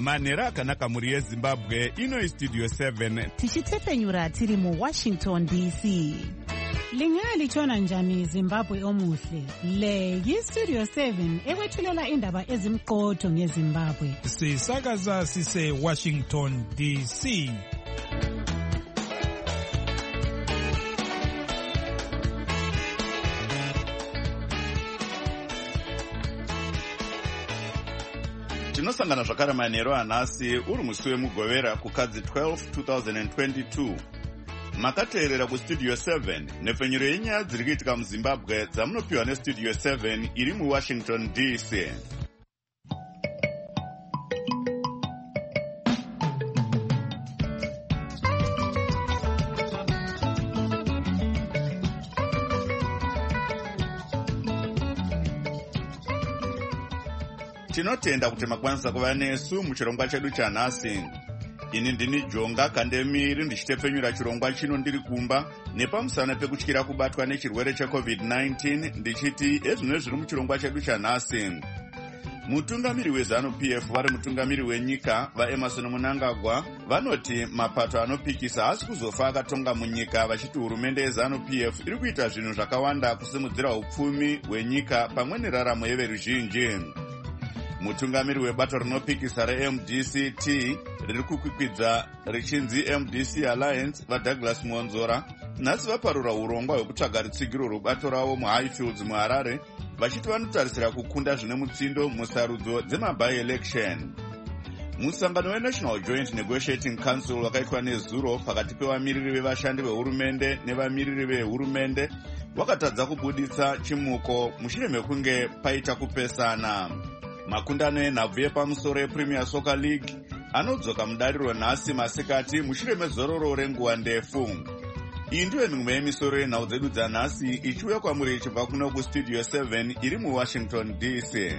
manhero akanaka mhuri yezimbabwe. Ino Studio 7 tichitefenyura tiri muWashington DC. Lingalitshona njani Zimbabwe omuhle? Le yiStudio 7 ekwethulela indaba ezimqotho ngeZimbabwe. Sisakaza sise Washington DC. tinosangana zvakare manhero anhasi uri musi wemugovera kukadzi 12 2022. makateerera kustudio 7 nhefenyuro yenyaya dziri kuitika muzimbabwe dzamunopiwa nestudio 7 iri muwashington DC. tinotenda kuti makwanisa kuva nesu muchirongwa chedu chanhasi. ini ndini Jonga Kandemiri ndichitefenyura chirongwa chino ndiri kumba nepamusana pekutyira kubatwa nechirwere cheCovid-19 ndichiti ezvino zviri muchirongwa chedu chanhasi. mutungamiri weZANU-PF vari mutungamiri wenyika vaEmerson Mnangagwa vanoti mapato anopikisa haasi kuzofa akatonga munyika, vachiti hurumende yeZANU-PF iri kuita zvinhu zvakawanda kusimudzira upfumi hwenyika pamwe neraramo yeveruzhinji. mutungamiri webato rinopikisa reMDCT riri kukwikwidza richinzi MDC Alliance vaDouglas Monzora nhasi vaparura urongwa hwekutsvaga rutsigiro rwebato ravo muHighfields muHarare vachiti vanotarisira kukunda zvine mutsindo musarudzo dzemaby-election. musangano weNational Joint Negotiating Council wakaitwa nezuro pakati pevamiriri vevashandi vehurumende nevamiriri vehurumende wakatadza kubuditsa chimuko mushure mekunge paita kupesana. makundano enhabvu yepamusoro ePremier Soccer League anodzoka mudariro nhasi masikati mushure mezororo renguva ndefu. iyi ndiyo mimwe yemisoro yenhau dzedu dzanhasi ichiuya kwamuri ichibva kuno kustudio 7 iri muWashington DC.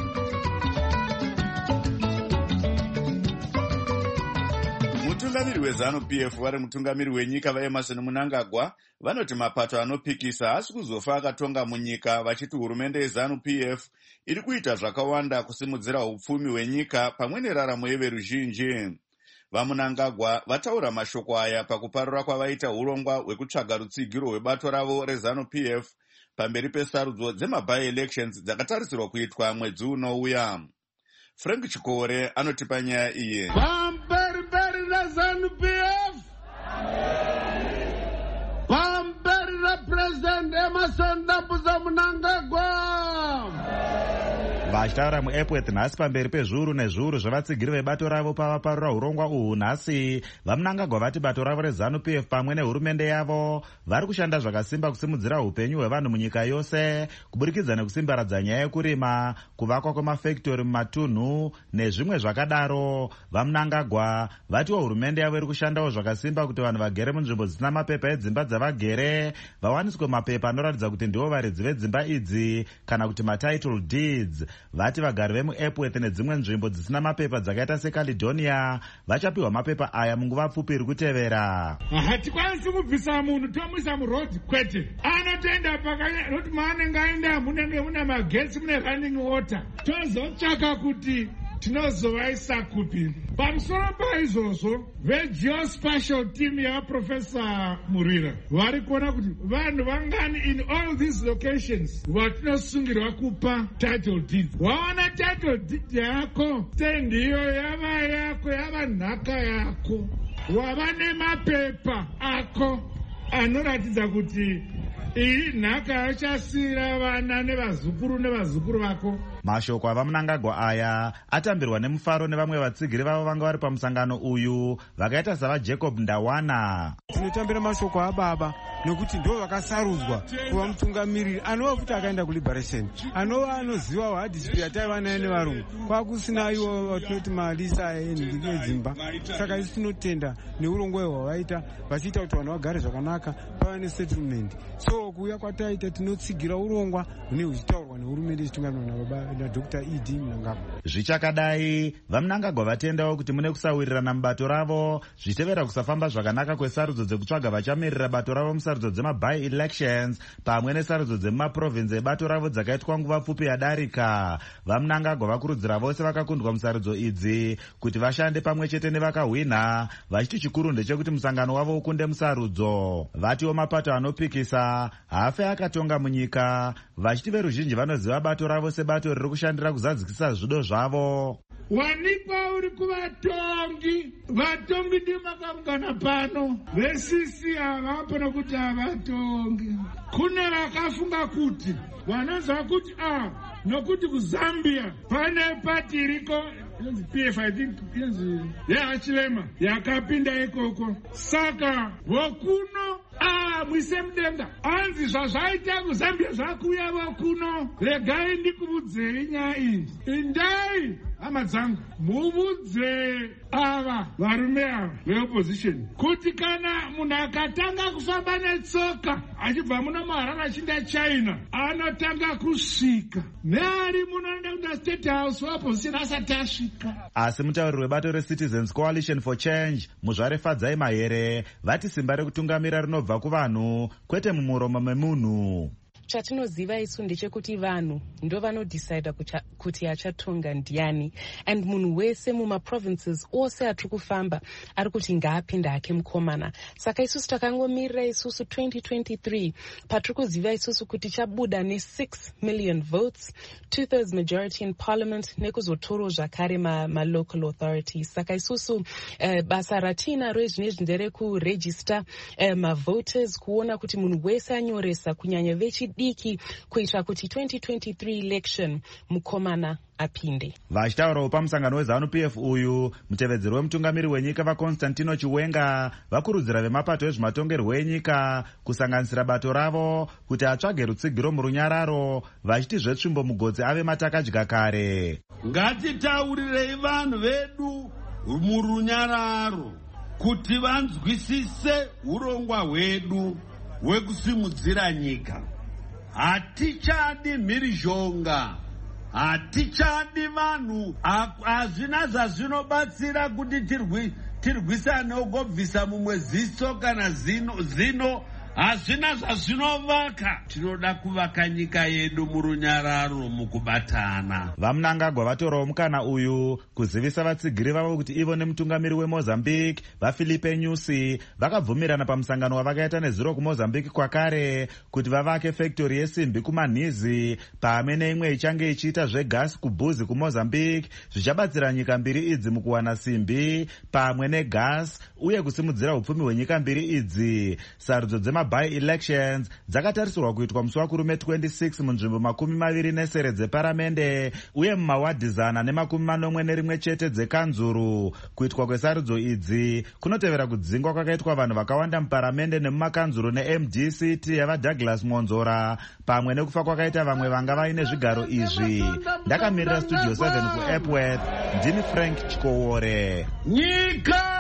mutungamiri weZANU-PF vari mutungamiri wenyika vaEmerson Mnangagwa vanoti mapato anopikisa haasi kuzofa akatonga munyika, vachiti hurumende yeZANU-PF iri kuita zvakawanda kusimudzira upfumi hwenyika pamwe neraramo yeveruzhinji. vaMnangagwa vataura mashoko aya pakuparura kwavaita urongwa hwekutsvaga rutsigiro hwebato ravo reZANU-PF pamberi pesarudzo dzemaby-elections dzakatarisirwa kuitwa mwedzi unouya. Frank Chikore anotipa nyaya iyi. Pamberi reZANU-PF, pamberi rePresident Emmerson Mnangagwa. vachitaura muEpworth nhasi pamberi pezviuru nezviuru zvevatsigiri vebato ravo pavaparura urongwa uhu nhasi. vaMnangagwa vati bato ravo reZANU-PF pamwe nehurumende yavo vari kushanda zvakasimba kusimudzira upenyu hwevanhu munyika yose kuburikidza nekusimbaradza nyaya yekurima, kuvakwa kwemafektori mumatunhu nezvimwe zvakadaro. vaMnangagwa vatiwo hurumende yavo iri kushandawo zvakasimba kuti vanhu vagere munzvimbo dzisina mapepa edzimba dzavagere vawaniswe mapepa anoratidza kuti ndivo varidzi vedzimba idzi kana kuti matitle deeds. vati vagari vemuEpworth nedzimwe nzvimbo dzisina mapepa dzakaita seCaledonia vachapiwa mapepa aya munguva pfupi iri kutevera. hatikwanisi kubvisa munhu tomuisa murodhi kwete, anotoenda pakanoti maanenge aenda munenge muna magetsi, mune running water, tozotsvaka kuti tinozovaisa kupi. pamusoro paizvozvo vegeospatial team yaprofesa Murira vari kuona kuti vanhu vangani in all these locations vatinosungirwa kupa title deed. waona title deed yako tendiyo yava yako, yava nhaka yako, wava nemapepa ako anoratidza kuti iyi nhaka yachasiyira vana nevazukuru vako. mashoko avaMnangagwa aya atambirwa nemufaro nevamwe vatsigiri vavo vanga vari pamusangano uyu vakaita savaJacob Ndawana. tinotambira mashoko ababa nekuti ndo vakasarudzwa kuva mutungamiriri anova futi akaenda kuliberation, anova anoziva wahadispi yataiva naye nevarungu kwakusina ivo vatinoti malisa enhindi edzimba. saka isi tinotenda neurongwa hwavaita vachiita kuti vanhu vagare zvakanaka pava nesettlement. so kuuya kwataita tinotsigira urongwa hune huchitaurwa nehurumende ichitungamirwa naDr. E.D. Mnangagwa. zvichakadai vaMnangagwa vatendawo kuti mune kusawirirana mubato ravo zvichitevera kusafamba zvakanaka kwesarudzo dzekutsvaga vachamirira bato ravo musarudzo sarudzo dzema-by-elections pamwe nesarudzo dzemumaprovhinsi ebato ravo dzakaitwa nguva pfupi yadarika. Vamunangagwa vakurudzira vose vakakundwa musarudzo idzi kuti vashande pamwe chete nevakahwina, vachiti chikuru ndechekuti musangano wavo ukunde musarudzo. Vatiwo mapato anopikisa hafe akatonga munyika, vachiti veruzhinji vanoziva bato ravo sebato riri kushandira kuzadzikisa zvido zvavo. Wanikwa uri kuvatongi, vatongi ndi makaungana pano, vesisi havapo nokuti havatongi. Kune vakafunga kuti vanonzwa kuti nokuti kuZambia pane pati iriko PF, I think yaachilema yakapinda ikoko, saka vokuno mwise mudenga anzi zvazvaita kuZambia zvakuya vokuno. Regai ndikuudzei nyaya iyi, indai hama dzangu muvudze ava varume ava veopposition kuti kana munhu akatanga kufamba netsoka achibva muno muHarare achienda China anotanga kusvika neari munoenda kuda State House weopposition asati asvika. Asi mutauriri webato reCitizens Coalition for Change Muzvare Fadzai Mahere vati simba rekutungamira rinobva kuvanhu kwete mumuromo memunhu. Chatinoziva isu ndechekuti vanhu ndo vanodecida kuti achatonga ndiani, and munhu wese mumaprovinces ose atiri kufamba ari kuti ngaapinda hake mukomana. Saka isusu takangomirira isusu 2023 patiri kuziva isusu kuti chabuda ne6 million votes, 2/3 majority in parliament, nekuzotoro zvakare ma-local authorities. Saka isusu basa ratinaro ezvinezvi nderekuregister ma-voters, kuona kuti munhu wese anyoresa, kunyanya vechidiki, kuitira kuti 2023 election mukomana apinde. Vachitaurawo pamusangano weZANU-PF uyu, mutevedzeri wemutungamiri wenyika vaConstantino Chiwenga vakurudzira vemapato ezvematongerwo enyika kusanganisira bato ravo kuti atsvage rutsigiro murunyararo, vachiti zvetsvimbo mugodzi ave matakadya kare. Ngatitaurirei vanhu vedu murunyararo kuti vanzwisise urongwa hwedu hwekusimudzira nyika. Hatichadi mhirizhonga, hatichadi vanhu, hazvina zvazvinobatsira kuti tirwisane ugobvisa mumwe ziso kana zino, hazvina zvazvinovaka. Tinoda kuvaka nyika yedu murunyararo mukubatana. Vamunangagwa vatorawo mukana uyu kuzivisa vatsigiri vavo kuti ivo nemutungamiri weMozambique vaFilipe Nyusi vakabvumirana pamusangano wavakaita nezuro kuMozambique kwakare kuti vavake fektori yesimbi kumanhizi pamwe neimwe ichange ichiita zvegasi kubhuzi kuMozambique, zvichabatsira nyika mbiri idzi mukuwana simbi pamwe negasi uye kusimudzira upfumi hwenyika mbiri idzi. Sarudzo by-elections dzakatarisirwa kuitwa musi wakurume 26 munzvimbo 24 dzeparamende uye mumawadhi 141 chete dzekanzuru. Kuitwa kwesarudzo idzi kunotevera kudzingwa kwakaitwa vanhu vakawanda muparamende nemumakanzuru neMDCT yavaDouglas Monzora pamwe nekufa kwakaita vamwe vanga vaine zvigaro izvi. Ndakamirira Studio 7 kuEpworth, ndini Frank Chikowore. Nyika!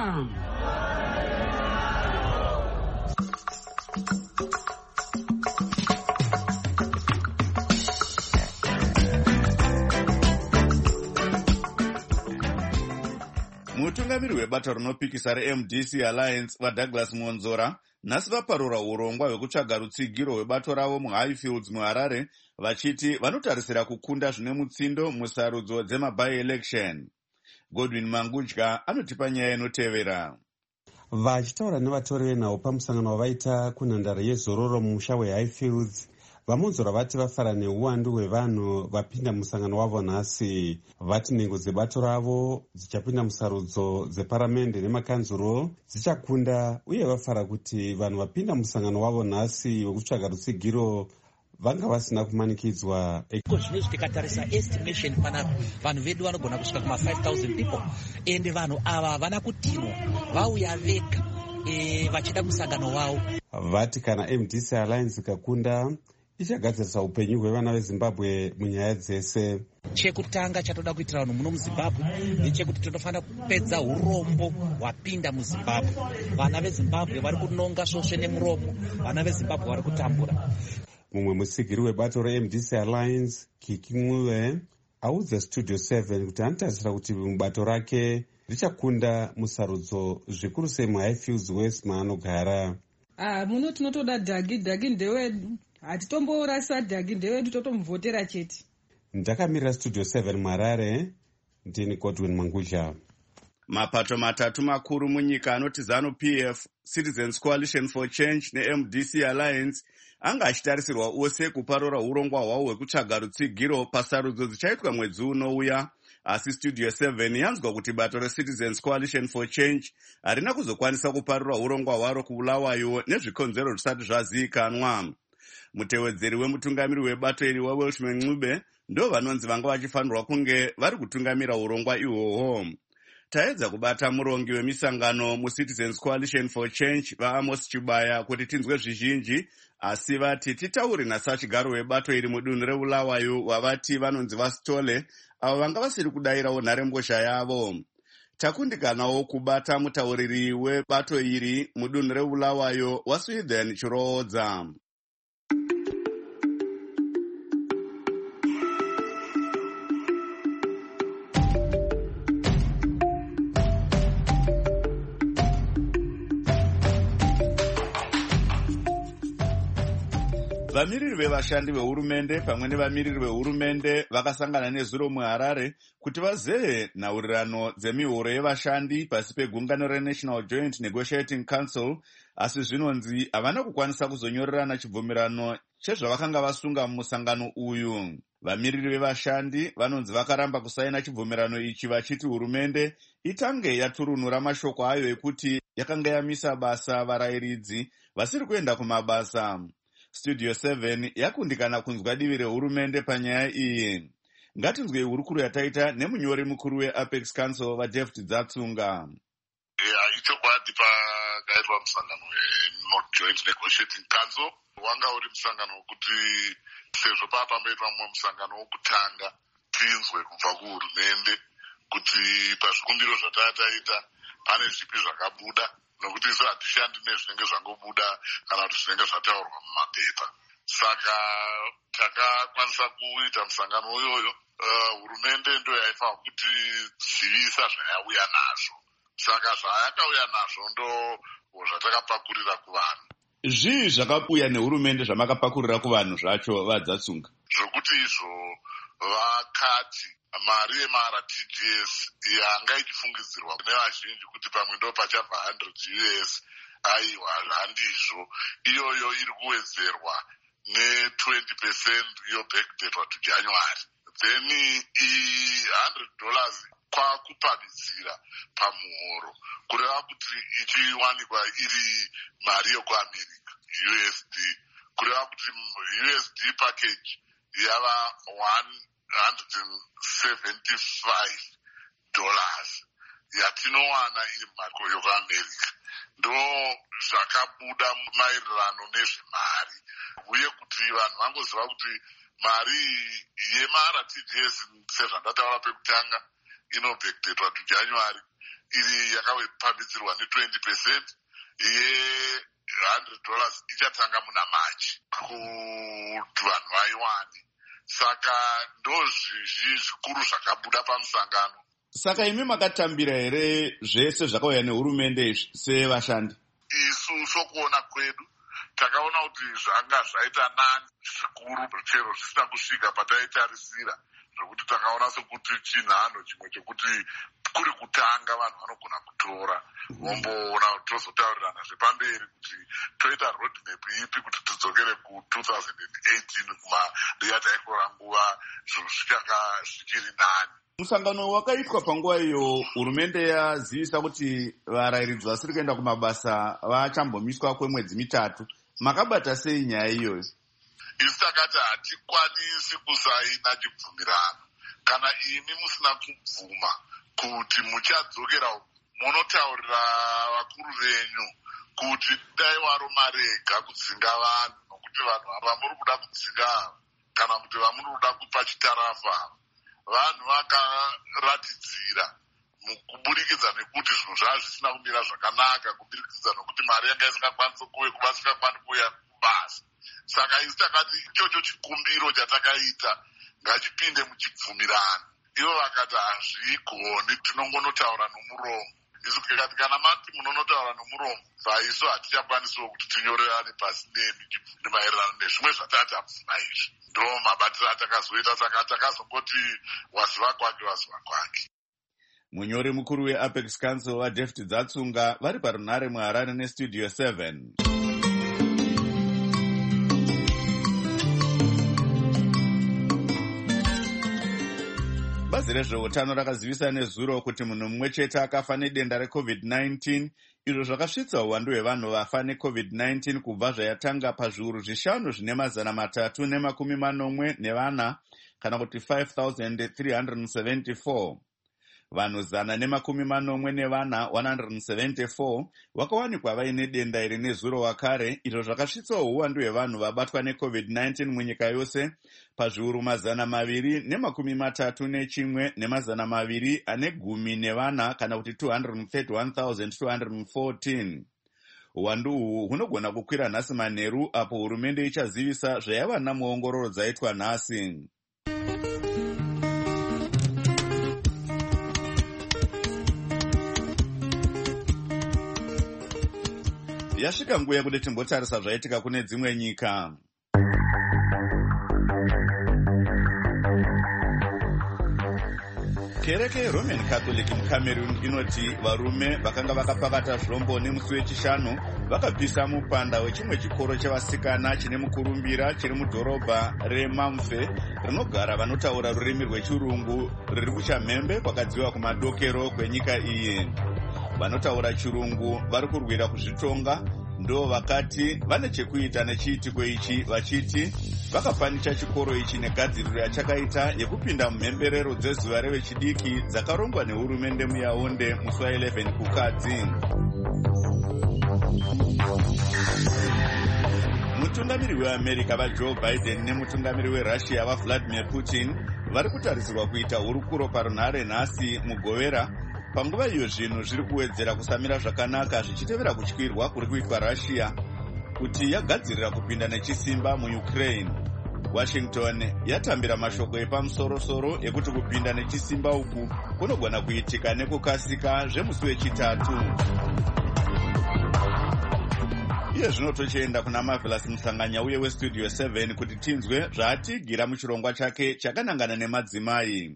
Mutungamiri webato rinopikisa reMDC Alliance vaDouglas Monzora nhasi vaparura urongwa hwekutsvaga rutsigiro hwebato ravo muHighfields muHarare, vachiti vanotarisira kukunda zvine mutsindo musarudzo dzema-by-election. Godwin Mangudya anotipa nyaya inotevera. Vachitaura nevatori venhau pamusangano wavaita kunhandare yezororo mumusha weHighfields, vaMonzora vati vafara neuwandu hwevanhu vapinda musangano wavo nhasi. Vati nhengo dzebato ravo dzichapinda musarudzo dzeparamende nemakanzuro dzichakunda, uye vafara kuti vanhu vapinda musangano wavo nhasi wekutsvaga rutsigiro vanga vasina kumanikidzwa. Zvinezvi tikatarisa estimation panapa vanhu vedu vanogona kusvika kuma 5,000 people, ende vanhu ava havana kutinwa, vauya vega vachida musangano wavo. Vati kana MDC Alliance ikakunda ichagadzirisa upenyu hwevana veZimbabwe munyaya dzese. Chekutanga chatoda kuitira vanhu muno muZimbabwe ndechekuti tonofanira kupedza urombo hwapinda muZimbabwe. Vana veZimbabwe vari kunonga svosve nemuromo, vana veZimbabwe vari kutambura. Mumwe musigiri webato reMDC Alliance, Kiki Mule, audza Studio 7 kuti anotarisira kuti mubato rake richakunda musarudzo zvikuru sei muHighfields West maanogara. muno tinotoda dhagi ndewedu, hatitomborasa dhagi ndewedu, totomuvhotera chete. Ndakamirira Studio 7 Marare, ndini Godwin Mangudla. Mapato matatu makuru munyika anoti ZANU-PF, Citizens Coalition for Change neMDC Alliance anga achitarisirwa ose kuparura urongwa hwavo hwekutsvaga rutsigiro pasarudzo dzichaitwa mwedzi unouya. Asi Studio 7 yanzwa kuti bato reCitizens Coalition for Change harina kuzokwanisa kuparura urongwa hwaro kuBulawayo nezvikonzero zvisati zvazivikanwa. Mutevedzeri wemutungamiri webato iri waWelshman Ncube ndo vanonzi vanga vachifanirwa kunge vari kutungamira urongwa ihwohwo. Taedza kubata murongi wemisangano muCitizens Coalition for Change vaAmos Chibaya kuti tinzwe zvizhinji, asi vati titaure nasachigaro webato iri mudunhu reBulawayo wavati vanonzi vaStole, avo vanga vasiri kudayirawo nharembozha yavo. Takundikanawo kubata mutauriri webato iri mudunhu reBulawayo waSweden Chiroodza. Vamiriri vevashandi vehurumende pamwe nevamiriri vehurumende vakasangana nezuro muHarare kuti vazehe nhaurirano dzemihoro yevashandi pasi pegungano reNational Joint Negotiating Council, asi zvinonzi havana kukwanisa kuzonyorerana chibvumirano chezvavakanga vasunga mumusangano uyu. Vamiriri vevashandi vanonzi vakaramba kusaina chibvumirano ichi vachiti hurumende itange yaturunura mashoko ayo ekuti yakanga yamisa basa varayiridzi vasiri kuenda kumabasa. Studio 7 yakundikana kunzwa divi rehurumende panyaya iyi. Ngatinzwe hurukuru yataita nemunyori mukuru weApex Council vaDavid Dzatsunga. Ichokwadi pakaitwa musangano weJoint Negotiating Council wanga uri musangano wekuti sezvo pambaitwa mumwe musangano wokutanga tinzwe kubva kuhurumende kuti pazvikumbiro zvatataita pane zvipi zvakabuda, nokuti isu hatishandi nezvinenge zvangobuda kana kuti zvinenge zvataurwa mumapepa. Saka takakwanisa kuita musangano uyoyo. Hurumende ndo yaifanira kuti zivisa zvayauya nazvo. Saka zvayakauya nazvo ndo zvatakapakurira kuvanhu. Zvii zvakauya nehurumende zvamakapakurira kuvanhu zvacho vaDzatsunga? Zvokuti izvo vakati mari yemaRTGS yanga ichifungidzirwa nevazhinji kuti pamwe ndo pachabva $100, aiwa handizvo, iyoyo iri kuwedzerwa ne20% iyo backdatwa to January. Then $100 kwakupamhidzira pamuhoro, kureva kuti ichiwanikwa iri mari yokuAmerica, USD, kureva kuti USD package yava $175 yatinowana iri mari yokuAmerica. Ndo zvakabuda maererano nezvemari, uye kuti vanhu vangoziva kuti mari yemaRTGS sezvandataura pekutanga inobackdatwa to January iri yakapamhidzirwa ne20%, ye$100 ichatanga muna March kuti vanhu vaiwane. Saka ndozvizvi zvikuru zvakabuda pamusangano. Saka imi makatambira here zvese zvakauya nehurumende sevashandi? Isu sokuona kwedu takaona kuti zvanga zvaita nani zvikuru chero zvisina kusvika pataitarisira, zvokuti takaona sekuti chinhano chimwe chekuti kuri kutanga vanhu vanogona kutora vomboona tozotaurirana zvepamberi kuti toita roadmap ipi kuti tidzokere ku2018 kumariataikora nguva zvinhu zvichiri nani. Musangano wakaitwa panguva iyo hurumende yazivisa kuti varayiridzi vasiri kuenda kumabasa vachambomiswa kwemwedzi mitatu. Makabata sei nyaya iyoyo? Isu takati hatikwanisi kusaina chibvumirano kana imi musina kubvuma kuti muchadzokera munotaurira vakuru venyu kuti dai waro marega kudzinga vanhu, nokuti vanhu vamuri kuda kudzinga kana kuti vamuri kuda kupa chitarafa vanhu vakaratidzira kuburikidza nekuti zvinhu zvava zvisina kumira zvakanaka, kuburikidza nokuti mari yanga isingakwanisi kuvasingakwani kuuya kubasa. Saka isi takati ichocho chikumbiro chatakaita ngachipinde muchibvumirano. Ivo vakati hazvigoni, tinongonotaura nomuromo. ndikati kana mati munonotaura nomuromo vaiso hatichakwanisawo kuti tinyorerane pasi nemi maererano nezvimwe zvatati apfuma izvi. Ndo mabatiro atakazoita, saka takazongoti waziva kwake waziva kwake. Munyori mukuru weApex Council waDavid Dzatsunga vari parunhare muHarare neStudio 7. Bazi rezveutano rakazivisa nezuro kuti munhu mumwe chete akafa nedenda reCovid-19, izvo zvakasvitsa uwandu hwevanhu vafa neCovid-19 kubva zvayatanga pazviuru 5,340 kana kuti 5,374. Vanhu 140 174 vakawanikwa vaine denda iri nezuro wakare, izvo zvakasvitsawo uwandu hwevanhu vabatwa neCovid-19 munyika yose pazviuru 231,214 kana kuti 231,214. Uwandu uhu hunogona kukwira nhasi manheru apo hurumende ichazivisa zvayava namuongororo dzaitwa nhasi. Yasvika nguva yekuti timbotarisa zvaitika kune dzimwe nyika. Kereke yeRoman Catholic muCameroon inoti varume vakanga vakapakata zvombo nemusi wechishanu vakapisa mupanda wechimwe chikoro chevasikana chine mukurumbira chiri mudhorobha reMamfe rinogara vanotaura rurimi rwechirungu riri kuChamhembe kwakadziwa kumadokero kwenyika iyi. Vanotaura chirungu vari kurwira kuzvitonga ndo vakati vane chekuita nechiitiko ichi, vachiti vakafanisha chikoro ichi negadziriro yachakaita yekupinda mumhemberero dzezuva revechidiki dzakarongwa nehurumende muYaounde musi wa11 kukadzi. Mutungamiri weAmerica vaJoe Biden nemutungamiri weRussia vaVladimir Putin vari kutarisirwa kuita hurukuro parunhare nhasi mugovera, panguva iyo zvinhu zviri kuwedzera kusamira zvakanaka zvichitevera kutyirwa kuri kuitwa Russia kuti yagadzirira kupinda nechisimba muUkraine. Washington yatambira mashoko epamusoro-soro ekuti kupinda nechisimba uku kunogona kuitika nekukasika zvemusi wechitatu. Iye zvino tochienda kuna Marvelous Musanganya uye weStudio 7 kuti tinzwe zvaatigira muchirongwa chake chakanangana nemadzimai.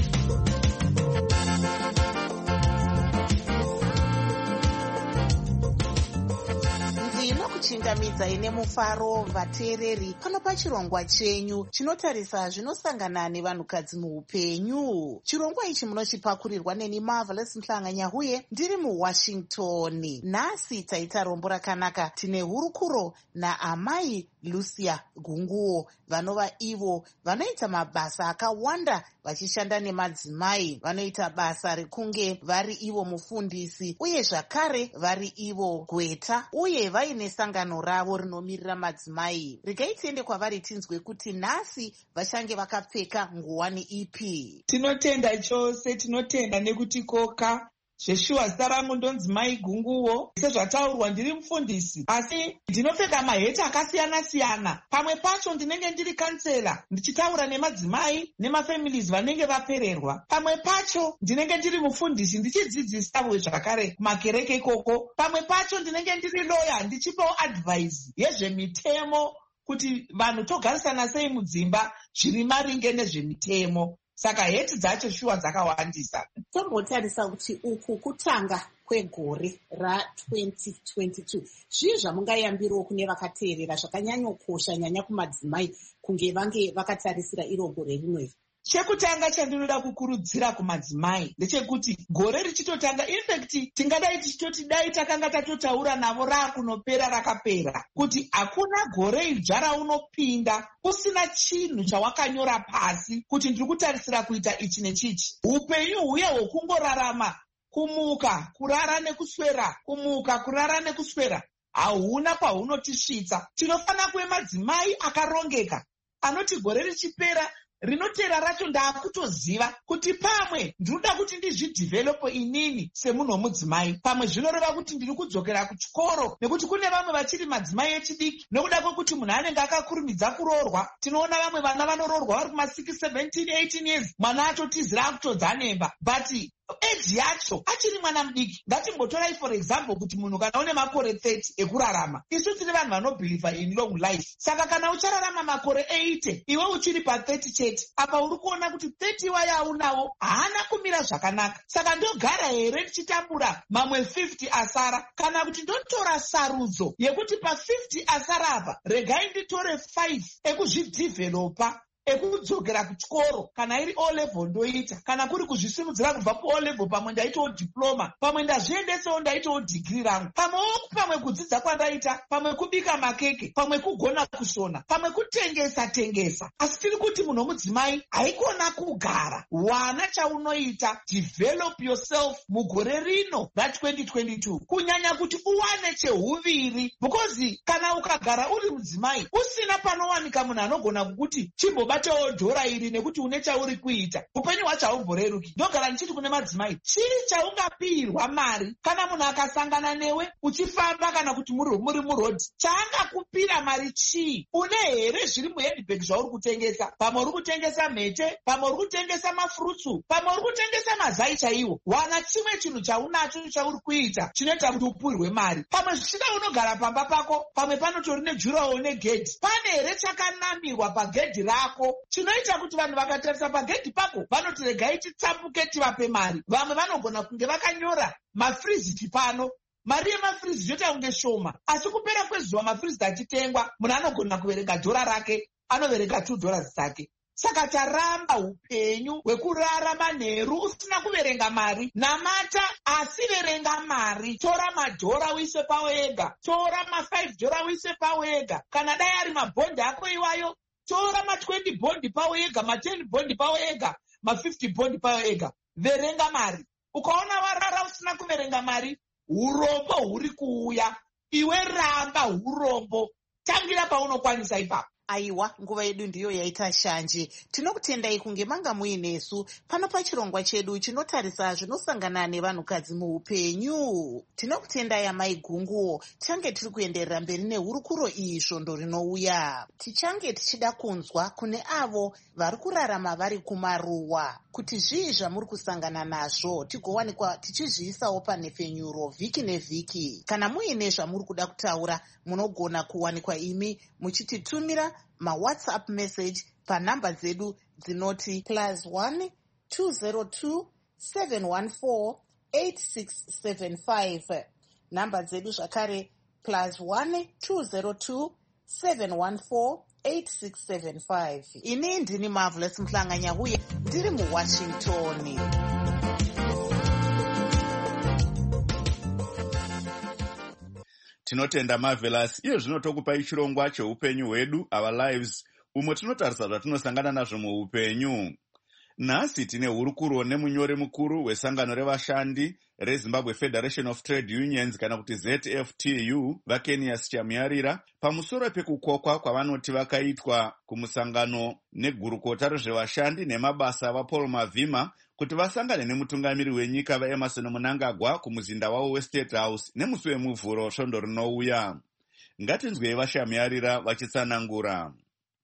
Chingamidza ine mufaro vateereri pano pachirongwa chenyu chinotarisa zvinosangana nevanhukadzi muupenyu. Chirongwa ichi munochipakurirwa neni Marvelous Musanganya uye ndiri muWashington. Nhasi taita rombo rakanaka, tine hurukuro naamai Lucia Gunguo vanova ivo vanoita mabasa akawanda vachishanda nemadzimai. Vanoita basa rekunge vari ivo mufundisi uye zvakare vari ivo gweta, uye vaine sangano ravo rinomirira madzimai. Regai tiende kwavari tinzwe kuti nhasi vachange vakapfeka nguwani ipi. Tinotenda chose, tinotenda nekutikoka. Zveshuwa zita rangu ndonzi Mai Gunguo. Sezvataurwa ndiri mufundisi, asi ndinopfeka maheti akasiyana-siyana. Pamwe pacho ndinenge ndiri kansela ndichitaura nemadzimai nemafamilies vanenge vapererwa. Pamwe pacho ndinenge ndiri mufundisi ndichidzidzisa zvakare kumakereke ikoko. Pamwe pacho ndinenge ndiri lawyer ndichipawo advice yezvemitemo kuti vanhu togarisana sei mudzimba zviri maringe nezvemitemo. Saka heti dzacho shuwa dzakawandisa. Tombotarisa kuti uku kutanga kwegore ra2022 zvii zvamungayambirawo kune vakateerera zvakanyanyokosha nyanya kumadzimai kunge vange vakatarisira iro gore rimwe. Chekutanga chandinoda kukurudzira kumadzimai ndechekuti gore richitotanga, infact tingadai tichitoti dai takanga tatotaura navo raakunopera rakapera, kuti hakuna gore idzva raunopinda usina chinhu chawakanyora pasi kuti ndiri kutarisira kuita ichi nechichi. Upenyu huye hwokungorarama, kumuka kurara nekuswera, kumuka kurara nekuswera, hauna kwahunotisvitsa. Tinofanira kuve madzimai akarongeka anoti gore richipera rinotera racho ndaakutoziva kuti pamwe ndinoda kuti ndizvidhivhelopo inini semunhu womudzimai. Pamwe zvinoreva kuti ndiri kudzokera kuchikoro, nekuti kune vamwe vachiri madzimai echidiki nokuda kwekuti munhu anenge akakurumidza kuroorwa. Tinoona vamwe vana vanoroorwa vari kuma 6, 17, 18 years, mwana atotizira akutodza nemba. But eji yacho achiri mwana mudiki. Ngatimbotorai for example kuti munhu kana une makore 30 ekurarama, isu tine vanhu vanobhilivha in long life. Saka kana uchararama makore 80 iwe uchiri pa 30 chete, apa uri kuona kuti 30 waya aunawo haana kumira zvakanaka. Saka ndogara here tichitambura mamwe 50 asara, kana kuti ndotora sarudzo yekuti pa 50 asara apa regai nditore 5 ekuzvidhivhelopa, ekudzokera kuchikoro. Kana iri O level ndoita, kana kuri kuzvisimudzira kubva ku O level, pamwe ndaitawo diploma, pamwe ndazviendesawo ndaitawo degree rangu, pamwe kudzidza kwandaita, pamwe kubika makeke, pamwe kugona kusona, pamwe kutengesa. Asi tiri kuti munhu mudzimai haikona kugara. Wana chaunoita, develop yourself mugore rino ra2022, kunyanya kuti uwane chehuviri, because kana ukagara uri mudzimai usina panowanika munhu anogona kukuti chimbobatewo dhora iri nekuti une chauri kuita, upenyu hwacho haumboreruki. Ndogara ndichiti kune madzimai, chiri chaungapirwa mari kana munhu akasangana newe uchifamba kana kuti muri murodhi, chaangakupira mari chii? Une here zviri muhandbag zvauri kutengesa? Pamwe uri kutengesa mhete, pamwe uri kutengesa mafurutsu, pamwe uri kutengesa mazai chaiwo. Wana chimwe chinhu chaunacho chauri kuita chinoita kuti upurwe mari. Pamwe zvichida unogara pamba pako, pamwe panotori nejurawo negedhi. Pane here chakanamirwa pagedhi rako chinoita kuti vanhu vakatarisa pagedhi pako vanoti regai titsambuke tivape mari. Vamwe vanogona kunge vakanyora mafriziti pano, mari yemafrizi yoita kunge shoma, asi kupera kwezuva mafrizi achitengwa munhu anogona kuverenga dhora rake, anoverenga $2 dzake. Saka taramba upenyu hwekurarama nheru usina kuverenga mari. Namata asi verenga mari. Tora madhora uise pawo ega, tora $5 uise pawo ega. Kana dai ari mabhondi ako iwayo, tora ma20 bondi pawo ega, ma10 bondi pawo ega, ma50 bondi pawo ega. Verenga mari. Ukaona warara usina kuverenga mari, urombo huri kuuya. Iwe ramba urombo, tangira paunokwanisa ipapo. Aiwa, nguva yedu ndiyo yaita shanje. Tinokutendai kunge manga muinesu pano pachirongwa chedu chinotarisa zvinosangana nevanhukadzi muupenyu. Tinokutendai amai gunguo. Tichange tiri kuenderera mberi nehurukuro iyi svondo rinouya. Tichange tichida kunzwa kune avo vari kurarama vari kumaruwa kuti zvii zvamuri kusangana nazvo, tigowanikwa tichizviisawo panhefenyuro vhiki nevhiki. Kana muine zvamuri kuda kutaura, munogona kuwanikwa imi muchititumira mawhatsapp message panhamba dzedu dzinoti +1 202 714 8675. Nhamba dzedu zvakare +1 202 714 8675. Ini ndini Marvelous Mhlanga-Nyahuye, ndiri muWashington. Tinotenda Marvelous. Iyo zvino tokupai chirongwa cheupenyu hwedu, Our Lives, umwe tinotarisa zvatinosangana nazvo muupenyu. Nhasi tine hurukuro nemunyori mukuru wesangano revashandi reZimbabwe Federation of Trade Unions kana kuti ZFTU, Vakenius Chamuyarira, pamusoro pekukokwa kwavanoti vakaitwa kumusangano negurukota rezvevashandi nemabasa vaPaul Mavhima kuti vasangane nemutungamiri wenyika vaEmerson Mnangagwa kumuzinda wavo weState House nemusi wemuvhuro svondo rinouya. Ngatinzwei vaShamuyarira vachitsanangura.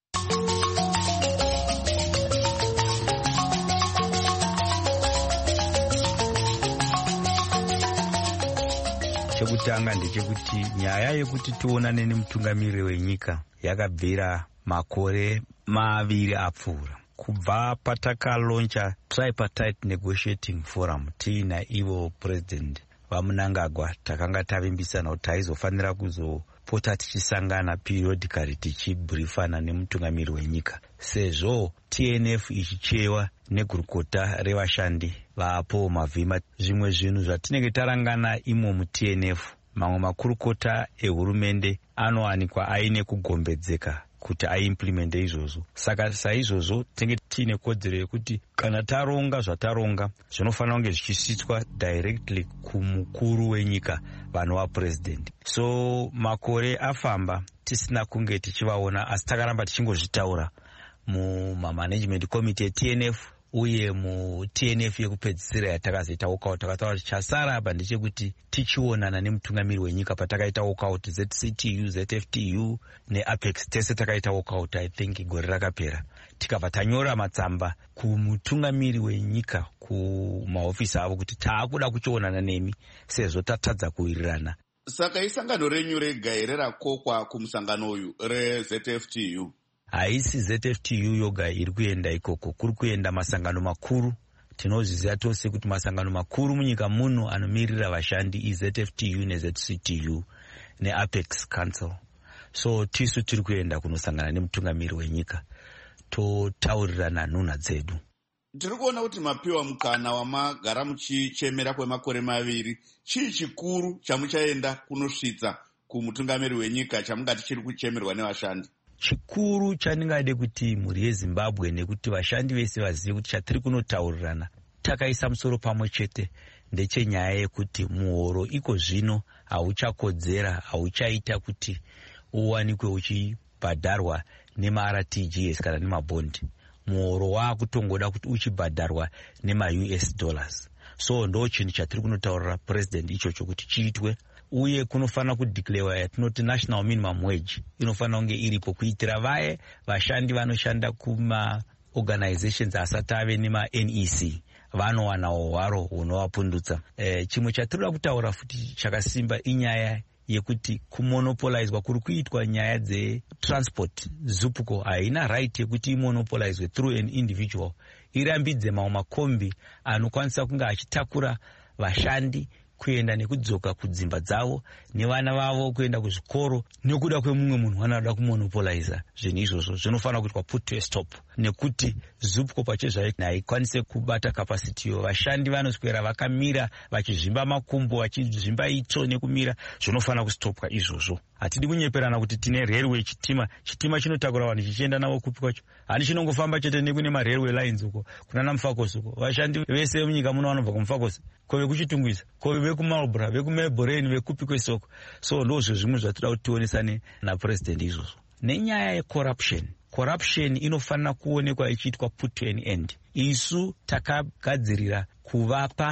Chekutanga ndechekuti nyaya yekuti tionane nemutungamiri wenyika yakabvira makore 2 apfuura. Kubva patakaloncha tripartite negotiating forum tiina ivo president vaMnangagwa, takanga tavimbisana kuti taizofanira kuzopota tichisangana periodically tichibriefana nemutungamiri wenyika, sezvo TNF ichichewa negurukota revashandi vaPaul Mavhima. Zvimwe zvinhu zvatinenge tarangana imo muTNF, mamwe makurukota ehurumende anowanikwa aine kugombedzeka kuti aimplemente izvozvo. Saka saizvozvo tinenge tiine kodzero yekuti kana taronga zvataronga zvinofanira kunge zvichisvitswa directly kumukuru wenyika, vanhu vapresident. So makore afamba tisina kunge tichivaona, asi takaramba tichingozvitaura mumanagement committee eTNF uye muTNF yekupedzisira yatakazoita walkout. Takataura kuti chasara apa ndechekuti tichionana nemutungamiri wenyika. Patakaita walkout ZCTU, ZFTU neApex tese takaita walkout, I think gore rakapera. Tikabva tanyora matsamba kumutungamiri wenyika kumahofisi avo kuti taakuda kuchionana nemi sezvo tatadza kuwirirana. Saka isangano renyu rega here rakokwa kumusangano uyu reZFTU? Haisi ZFTU yoga iri kuenda ikoko, kuri kuenda masangano makuru. Tinozviziva tose kuti masangano makuru munyika muno anomirira vashandi iZFTU neZCTU neApex Council. So tisu tiri kuenda kunosangana nemutungamiri wenyika totaurirana nhunha dzedu. Tiri kuona kuti mapiwa mukana wamagara muchichemera kwemakore 2. Chii chikuru chamuchaenda kunosvitsa kumutungamiri wenyika chamungati chiri kuchemerwa nevashandi? Chikuru chandingade kuti mhuri yeZimbabwe nekuti vashandi vese vazive kuti chatiri kunotaurirana takaisa musoro pamwe chete ndechenyaya yekuti muhoro iko zvino hauchakodzera, hauchaita kuti uwanikwe uchibhadharwa nemaRTGS kana nemabhondi. Muhoro waakutongoda kuti uchibhadharwa nemaUS dollars. So ndo chinhu chatiri kunotaurira president ichocho kuti chiitwe, uye kunofanira kudeclarewa yatinoti national minimum wage inofanira kunge iripo kuitira vaye vashandi vanoshanda kuma organizations asati ave nemaNEC vanowanawo hwaro hunovapundutsa. Chimwe chatinoda kutaura futi chakasimba inyaya yekuti kumonopolizwa kuri kuitwa nyaya dzetransport. Zupco haina right yekuti imonopolizwe through an individual, irambidze mamwe makombi anokwanisa kunge achitakura vashandi kuenda nekudzoka kudzimba dzavo nevana vavo kuenda kuzvikoro nekuda kwemumwe munhu anoda kumonopoliza. Zvinhu izvozvo zvinofanira kuitwa put to a stop, nekuti Zupco pachezvayo haikwanise kubata capacity yo. Vashandi vanoswera vakamira vachizvimba makumbo, vachizvimba itsvo nekumira. Zvinofanira kustopwa izvozvo. Hatidi kunyeperana kuti tine railway chitima chinotakura vanhu chichienda navo kupi kwacho. Hani chinongofamba chete nekune marailway lines uko kunana Mufakos uko. Vashandi vese munyika muno vanobva kuMufakos, ko vekuchitungwiza, ko vekuMarlborough, vekuMelbourne, vekupi kwesoko. So ndozvo zvimwe zvatoda kuti tionesane napresident izvozvo. Nenyaya yecorruption, corruption inofanira kuonekwa ichiitwa put to an end. Isu takagadzirira kuvapa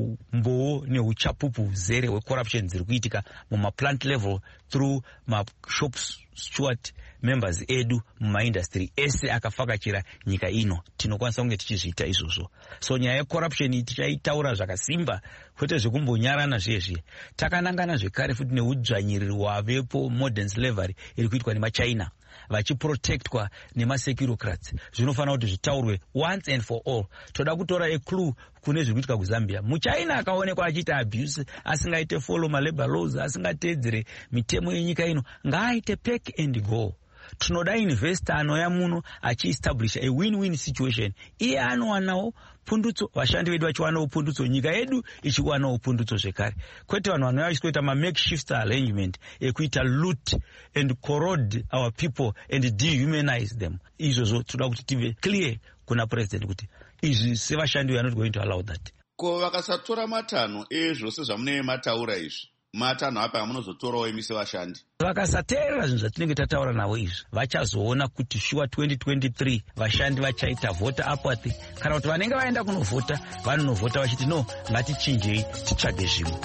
umboo neuchapupu huzere hwecorruption dziri kuitika mumaplant level through mashop steward members edu mumaindustry ese akafakachira nyika ino. Tinokwanisa kunge tichizviita izvozvo. So nyaya yecorruption tichaitaura zvakasimba, kwete zvekumbonyarana zvezve. Takanangana zvekare futi neudzvanyiriri hwavepo, modern slavery iri kuitwa nemaChina vachiprotectwa nemasecurocrats. Zvinofanira kuti zvitaurwe once and for all. Toda kutora eclue kune zviri kuitika kuZambia. muChina akaonekwa achiita abuse, asingaite follow malabor laws, asingateedzere mitemo yenyika ino, ngaaite pack and go. Tinoda investor anouya muno achiestablish a win-win situation. Iye anowanawo pundutso, vashandi vedu vachiwanawo pundutso, nyika yedu ichiwanawo pundutso zvekare. Kwete vanhu vanouya vachitoita makeshift arrangement ekuita loot and corrode our people and dehumanize them. Izvozvo toda kuti tive clear kuna president kuti izvi sevashandi we are not going to allow that. Ko vakasatora matanho ezvose zvamunenge mataura izvi, matanho apa amunozotorawo imi sevashandi? Vakasateerera zvinhu zvatinenge tataura navo izvi, vachazoona kuti shuwa 2023 vashandi vachaita voter apathy, kana kuti vanenge vaenda kunovhota vanonovhota vachiti no, ngatichinjei titsvage zvimwe.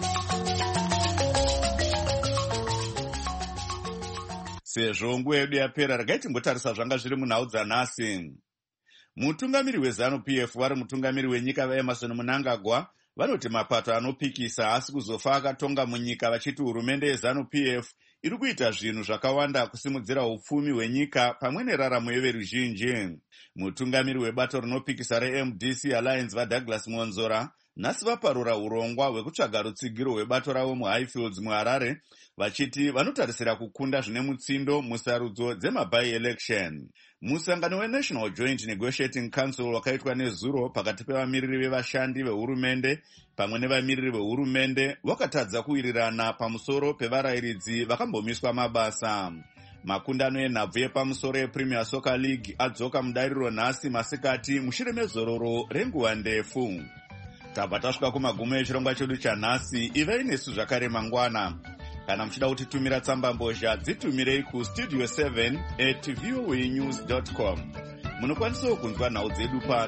Sezvo nguva yedu yapera, regai timbotarisa zvanga zviri munhau dzanhasi. Mutungamiri weZANU-PF vari mutungamiri wenyika vaEmerson Mnangagwa vanoti mapato anopikisa asi kuzofa akatonga munyika, vachiti hurumende yeZANU-PF iri kuita zvinhu zvakawanda kusimudzira upfumi hwenyika pamwe neraramo yeveruzhinji. Mutungamiri webato rinopikisa reMDC Alliance vaDouglas Monzora nhasi vaparura urongwa hwekutsvaga rutsigiro hwebato ravo muHighfields muHarare, vachiti vanotarisira kukunda zvine mutsindo musarudzo dzemaby-election. Musangano weNational Joint Negotiating Council wakaitwa nezuro pakati pevamiriri vevashandi vehurumende pamwe nevamiriri vehurumende wakatadza kuwirirana pamusoro pevarayiridzi vakambomiswa mabasa. Makundano enhabvu yepamusoro yePremier Soccer League adzoka mudariro nhasi masikati mushure mezororo renguva ndefu. Tabva tasvika kumagumo echirongwa chedu chanhasi. Ivai nesu zvakare mangwana. Kana muchida kutitumira tsamba mbozha, dzitumirei kustudio 7@voanews.com. Munokwanisawo kunzwa nhau dzedu pa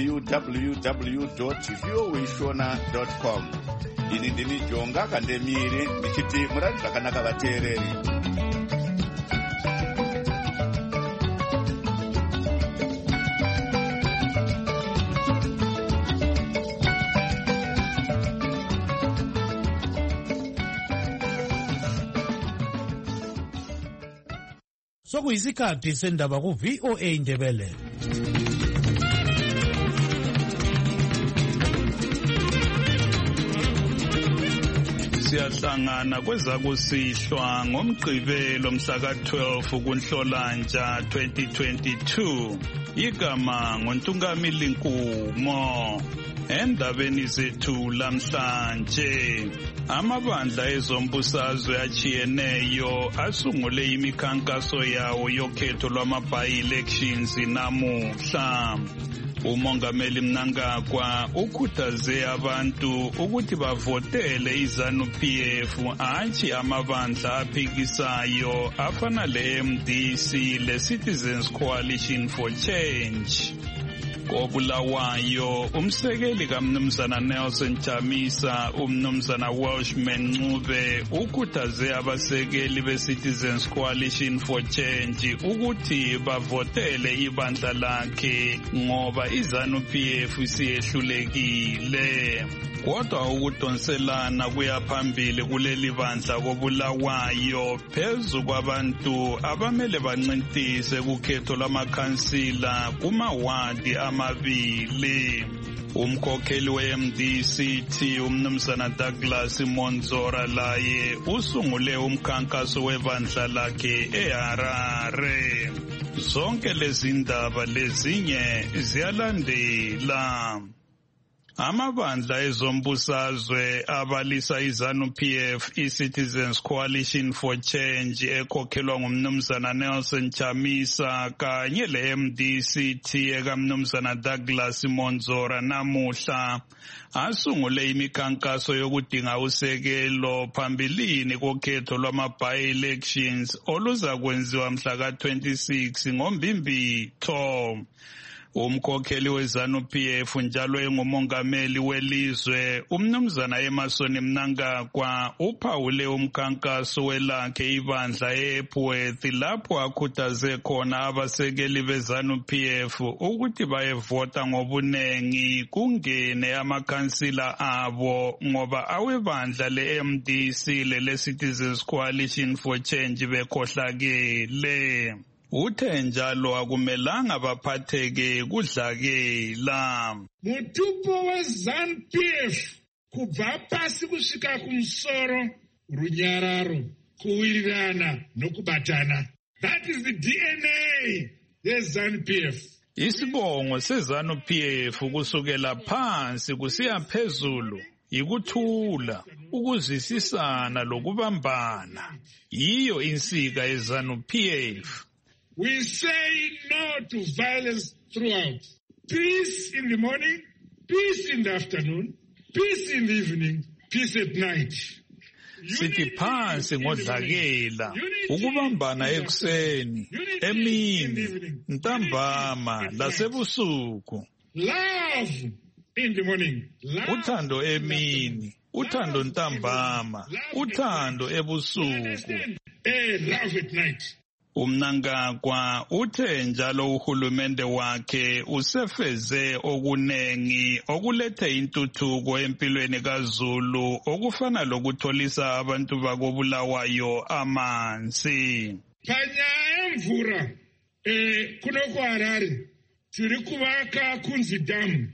www.voashona.com. Ini ndini Jonga Kandemiri ndichiti murari zvakanaka vateereri. sokuyisikhathi sendaba ku-VOA Indebele. Siyahlangana kwezakusihlwa ngomgqibelo mhla ka-12 kuNhlolanja 2022. Igama nguNtungamili Nkumo. Endabeni zethu lamhlanje, amabandla ezombusazwe achiyeneyo asungule imikhankaso yawo yokhetho lwama-by-elections namuhla. Umongameli Mnangagwa ukhuthaze abantu ukuthi bavotele iZANU-PF hatshi amabandla aphikisayo afana le-MDC le-Citizens Coalition for Change. Kobulawayo, umsekeli kaMnumzana Nelson Chamisa, uMnumzana Welshman Ncube ukhuthaze abasekeli be-Citizens Coalition for Change ukuthi bavotele ibandla lakhe ngoba iZANU-PF siyehlulekile. Kodwa ukudonselana kuyaphambili kuleli bandla kobulawayo phezu kwabantu abamele bancintise kukhetho lwamakhansila kumawadi amabili. Umkhokheli we-MDC uMnumzana Douglas Monzora laye usungule umkhankaso webandla lakhe eHarare. Zonke lezi ndaba lezinye ziyalandela. Amabandla ezombusazwe abalisa iZANU-PF, iCitizens Coalition for Change ekhokhelwa nguMnumzana Nelson Chamisa kanye le-MDC ekaMnumzana Douglas Monzora namuhla asungule imikhankaso yokudinga usekelo phambilini kokhetho lwama-by-elections oluzakwenziwa mhla ka-26 ngoMbimbitho. Umkhokheli weZANU-PF njalo engumongameli welizwe uMnumzana Emmerson Mnangagwa uphawule umkhankaso welakhe ibandla eEpworth lapho akhuthaze khona abasekeli beZANU-PF ukuthi bayevota ngobunengi kungene amakhansila abo ngoba awebandla le-MDC le-Citizens Coalition for Change bekhohlakele. Uthe njalo akumelanga baphatheke kudlakela. Mutupo weZANU-PF kubva pasi kusvika kumusoro, runyararo, kuwirirana nokubatana. That is the DNA yeZANU-PF. Isibongo seZANU-PF kusukela phansi kusiya phezulu ikuthula, ukuzwisisana lokubambana. Iyo insika yeZANU-PF. We say no to violence throughout. Peace in the morning, peace in the afternoon, peace in the evening, peace at night. Sithi phansi ngodlakela, ukubambana ekuseni, emini, ntambama, lasebusuku. Love in the morning. Uthando emini, uthando ntambama, uthando ebusuku. Love at night. Umnangagwa uthe njalo uhulumende wakhe usefeze okunengi okulethe intuthuko empilweni kaZulu okufana lokutholisa abantu bakobulawayo amanzi. Panyaya emvura kuno kuHarare tiri kuvaka kunzi damu.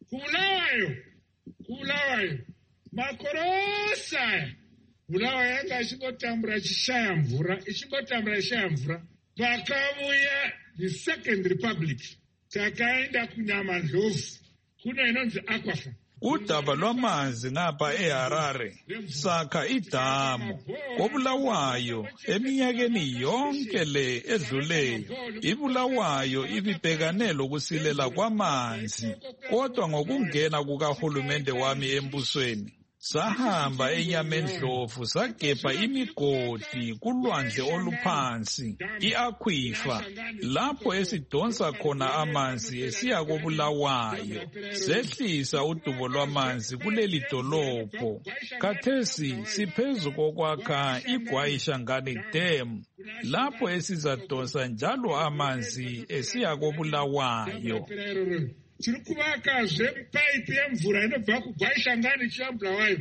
Kubulawayo makorosa Bulawayo yanga achingotambura achishaya mvura pakamuya the Second Republic takaenda kuNyamandlovu kuno inonzi Aquafa. Udaba lwamanzi ngapha eHarare sakha idamu kobulawayo eminyakeni yonke le edluleyo. Ibulawayo ibibhekane lokusilela kwamanzi kodwa ngokungena kukahulumende wami embusweni sahamba eNyamendlovu sagebha imigodi kulwandle oluphansi iAquifer lapho esidonsa khona amanzi esiya kobulawayo sehlisa udubo lwamanzi kuleli dolobho. Khathesi siphezu kokwakha iGwayishangani Dam lapho esizadonsa njalo amanzi esiya kobulawayo. Tiri kuvakazve paipi yemvura inobva kuGwayishangani ichiya Bulawayo.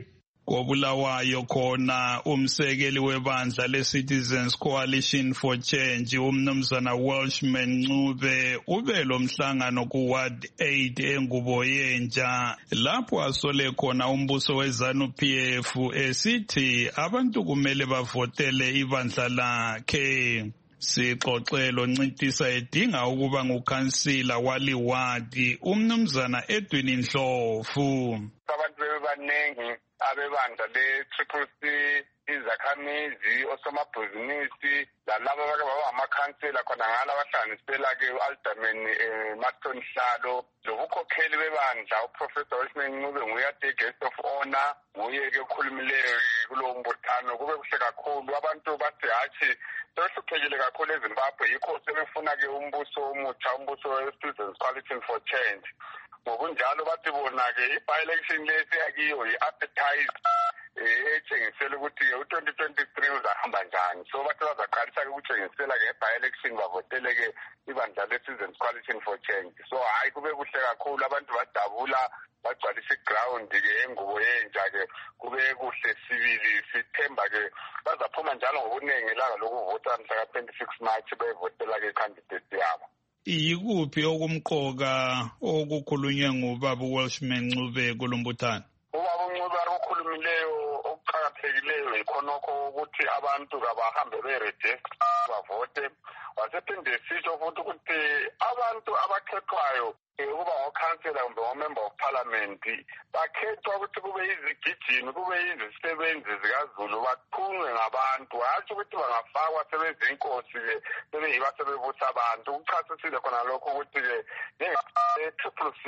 KoBulawayo khona umsekeli webandla le-Citizens Coalition for Change umnumzana Welshman Ncube ube lo mhlangano ku-Ward 8 eNgubo Yentsha lapho asole khona umbuso we-ZANU-PF esithi abantu kumele bavotele ibandla lakhe. Sixoxelo Ncintisa edinga ukuba ngukhansila waliwadi umnumzana Edwin Ndlovu. Abantu bebanengi abebandla le-CCC, izakhamizi, osomabhizinisi, lalabo abake baba amakhansela khona ngala abahlanganisela-ke u-Alderman Martin Hlalo. Lobukhokheli bebandla uProfessor Welshman Ncube nguye ade guest of honor, nguye-ke okhulumileyo kulowo mbuthano. Kube kuhle kakhulu, abantu bathi hatshi sehluphekile kakhulu eZimbabwe, yikho sebefuna-ke umbuso omutsha, umbuso we-Citizens Coalition for Change. Ngokunjalo bathi bona-ke i-by-election lesiyakiyo yi-appetite etshengisela ukuthi u-2023 uzahamba njani. So bathi bazaqalisa-ke ukutshengisela-ke i-by-election bavotele-ke ibandla le-Citizens Coalition for Change. So hayi kube kuhle kakhulu, abantu badabula bagcwalisa iground-ke eNgubo Yentsha-ke, kube kuhle sibili. Sithemba-ke bazaphuma njalo ngobuningi ilanga lokuvota mhla ka-26 March bevotela-ke i-candidate yabo. Yikuphi okumqoka okukhulunywe ngubaba Welshman Ncube kulombuthano? Ubaba uNcube akukhulumileyo okuqhakathekileyo ikhonokho ukuthi abantu kabahambe beregister bavote. Wasephinde sisho futhi ukuthi abantu abakhethwayo ukuba ngokhansela kumbe ngomember of parliament bakhethwa ukuthi kube izigijimi, kube izisebenzi zikaZulu, bathunywe ngabantu. Hatshi ukuthi bangafakwa sebezinkosi-ke sebeyiba sebebusa abantu. Kuchasisile khona lokho ukuthi-ke njenga-CCC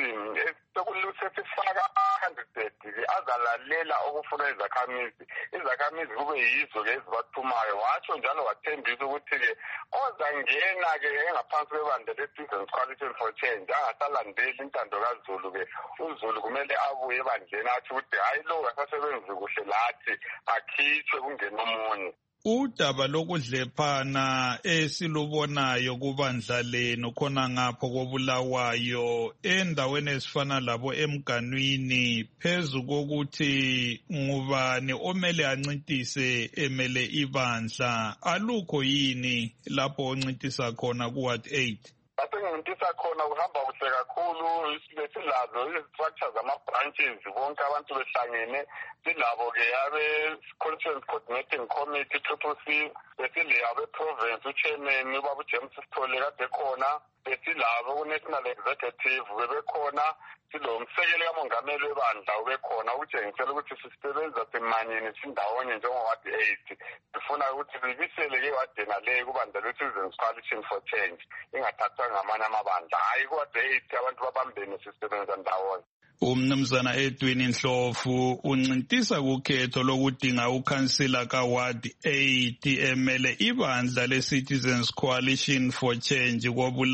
sekusifaka candidate-ke azalalela okufuna izakhamizi. Izakhamizi kube yizo-ke ezibathumayo. Watsho njalo wathembisa ukuthi-ke ozangena-ke engaphansi kwebandla le-Citizens Coalition for Change angasalandeli intando kaZulu-ke. uZulu kumele abuye ebandleni athi ukuthi hayi lo akasebenzi kuhle lathi akhitshwe kungena omunye. Udaba lokudlephana esilubonayo kubandla lenu khona ngapho koBulawayo endaweni ezifana labo emganwini phezu kokuthi ngubani omele ancintise emele ibandla, alukho yini lapho oncintisa khona ku-Ward 8? Asengintisa khona kuhamba kuhle kakhulu, silazo izi-structures ama-branches bonke abantu behlangene. Silabo-ke abe-Constituency Coordinating Committee CCC, besile abe-province uchairman ubaba uJames Sithole kade khona, besilabo ku-National Executive bebekhona, silo umsekeli kamongameli webandla ubekhona ukutshengisela ukuthi sisebenza simanyene sindawonye njengo-Ward 8. Sifuna ukuthi sibisele-ke iwadena le kubandla le-Citizens Coalition for Change ingathathwa ngamanye amabandla. Hayi ku-Ward 8 abantu babambene sisebenza ndawonye. Umnumzana Edwin Ndlovu uncintisa kukhetho lokudinga ukhansila ka-Ward 8 emele ibandla le-Citizens Coalition for Change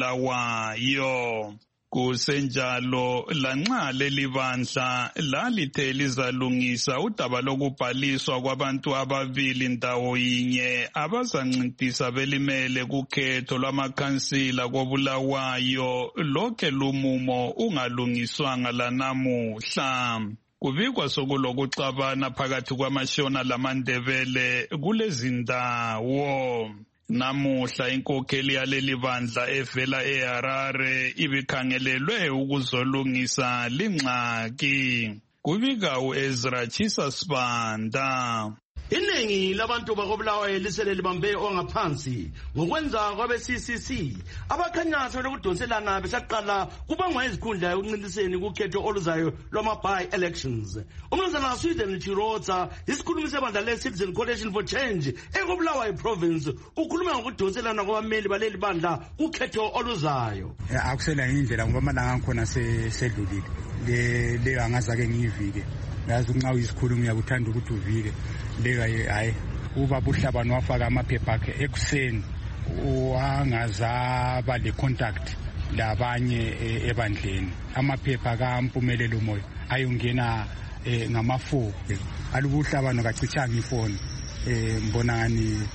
koBulawayo. Kusenjalo lanxa leli bandla lalithe lizalungisa udaba lokubhaliswa kwabantu ababili ndawo yinye abazancintisa belimele kukhetho lwamakhansila koBulawayo, lokhe lumumo ungalungiswanga lanamuhla. Kubikwa sokulokuxabana phakathi kwamaShona lamaNdebele kulezi ndawo. Namuhla inkokheli yaleli bandla evela eHarare ibikhangelelwe ukuzolungisa lingxaki. Kubika uEzra Chisa Sibanda. Iningi labantu bakoBulawayo lisele libambe ongaphansi ngokwenza kwabe-CCC abakhanyaso lokudonselana besaqala kubangwa izikhundla ekuncintiseni kukhetho oluzayo lwama-by-elections. Umnumzana Sweden Chiroza, isikhulumi sebandla le-Citizen Coalition for Change ekoBulawayo province, ukhuluma ngokudonselana kwabameli baleli bandla kukhetho oluzayo. Akusela indlela ngoba malanga ngikhona sedlulile le angazake ngiyivike. Yazi nxa uyisikhulumi uyakuthanda ukuthi uvike le hayi ubaba uHlabani wafaka amaphepha akhe ekuseni wangazaba le contact labanye ebandleni. Amaphepha kaMpumelelo Moyo ayongena ngama4 aluba uHlabani kacichanga ifoni mbona ngani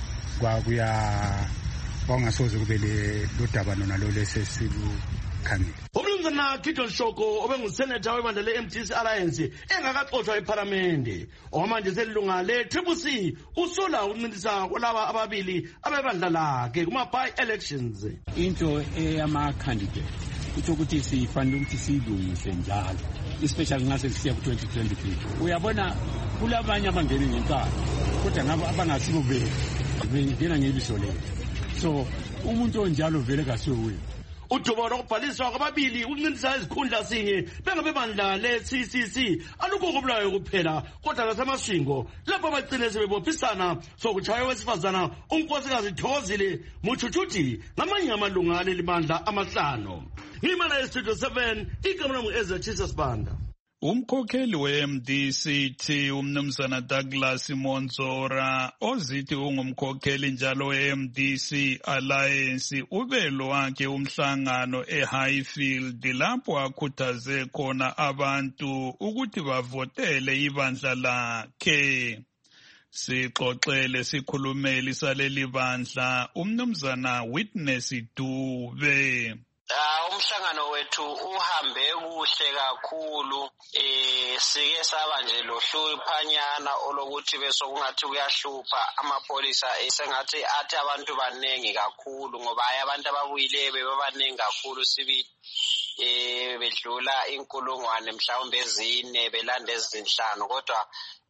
kwakuya wangasoze kube lo daba lona lo lesesilukhangile. umnumzana Gideon Shoko obenguseneta webandla le-MDC Alliance engakaxoshwa ephalamende okwamanje selilunga le-CCC usola ukuncintisa kwalaba ababili abebandla lakhe kuma-by-elections. Into eyama-candidate kutho ukuthi sifanele ukuthi siyilungise njalo, especially nxa sesiya ku-2023. Uyabona kulabanye abangena ngenkani kodwa ngabo abangasibo bengena ngebizo lethu, so umuntu onjalo vele kasiwe wena. Udubo lokubhaliswa kwababili ukunciphisa izikhundla sinye bengabebandla le-CCC alukho okubulayo kuphela kodwa nasemashingo lapho abagcine sebebophisana sokuchaya wesifazana unkosikazi Thokozile Muchuchuti ngamanye amalunga aleli bandla amahlanu. Ngimana eStudio 7 igama lami Ezra Jesus Banda. Umkhokheli we-MDC umnumzana Douglas Monzora ozithi ungumkhokheli njalo we-MDC Alliance ubelo wakhe umhlangano eHighfield lapho akhuthaze khona abantu ukuthi bavotele ibandla lakhe. Sixoxele sikhulumeli saleli bandla umnumzana Witness Dube. Umhlangano wethu uhambe kuhle kakhulu, sike saba nje lohluphanyana olokuthi bese kungathi kuyahlupha amapolisa sengathi athi abantu baningi kakhulu ngoba abantu ababuyile bebaningi kakhulu sibili bedlula inkulungwane mhlawumbe ezine belanda ezinhlanu kodwa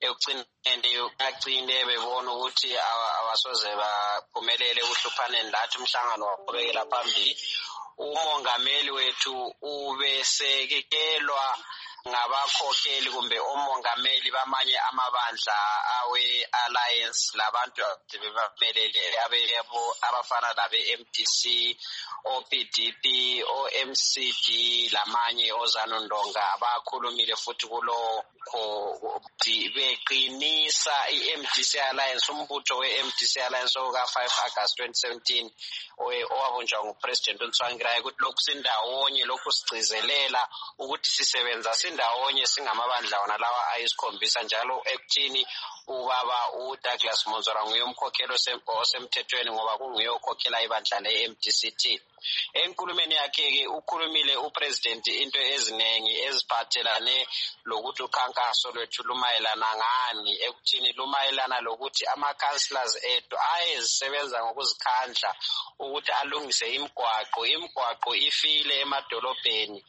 ekucineni bebona ukuthi awasoze baphumelele ukuhluphaneni lathi umhlangano waqhubekela phambili. Umongameli wethu ubesekelwa ngabakhokheli kumbe omongameli bamanye amabandla awe-Alliance labantu bebamelele abafana labe-MDC, OPDP, OMCD lamanye ozanondonga abakhulumile futhi kulokho beqinisa i-MDC Alliance, umbutho we-MDC Alliance oka-5 August 2017 owabunjwa nguPresident uNtsvangirai ukuthi lokhu sindawonye, lokhu sigcizelela ukuthi sisebenza sindawonye singamabandla wona lawa ayisikhombisa njalo ekuthini ubaba uDouglas Monzora nguye umkhokheli osemthethweni ngoba kunguye okhokhela ibandla le-MDCT. Enkulumeni yakhe-ke ukhulumile uPresident into eziningi eziphathelane lokuthi ukhankaso lwethu lumayelana ngani, ekuthini lumayelana lokuthi ama-councillors ethu ayezisebenza ngokuzikhandla ukuthi alungise imigwaqo ifile emadolobheni,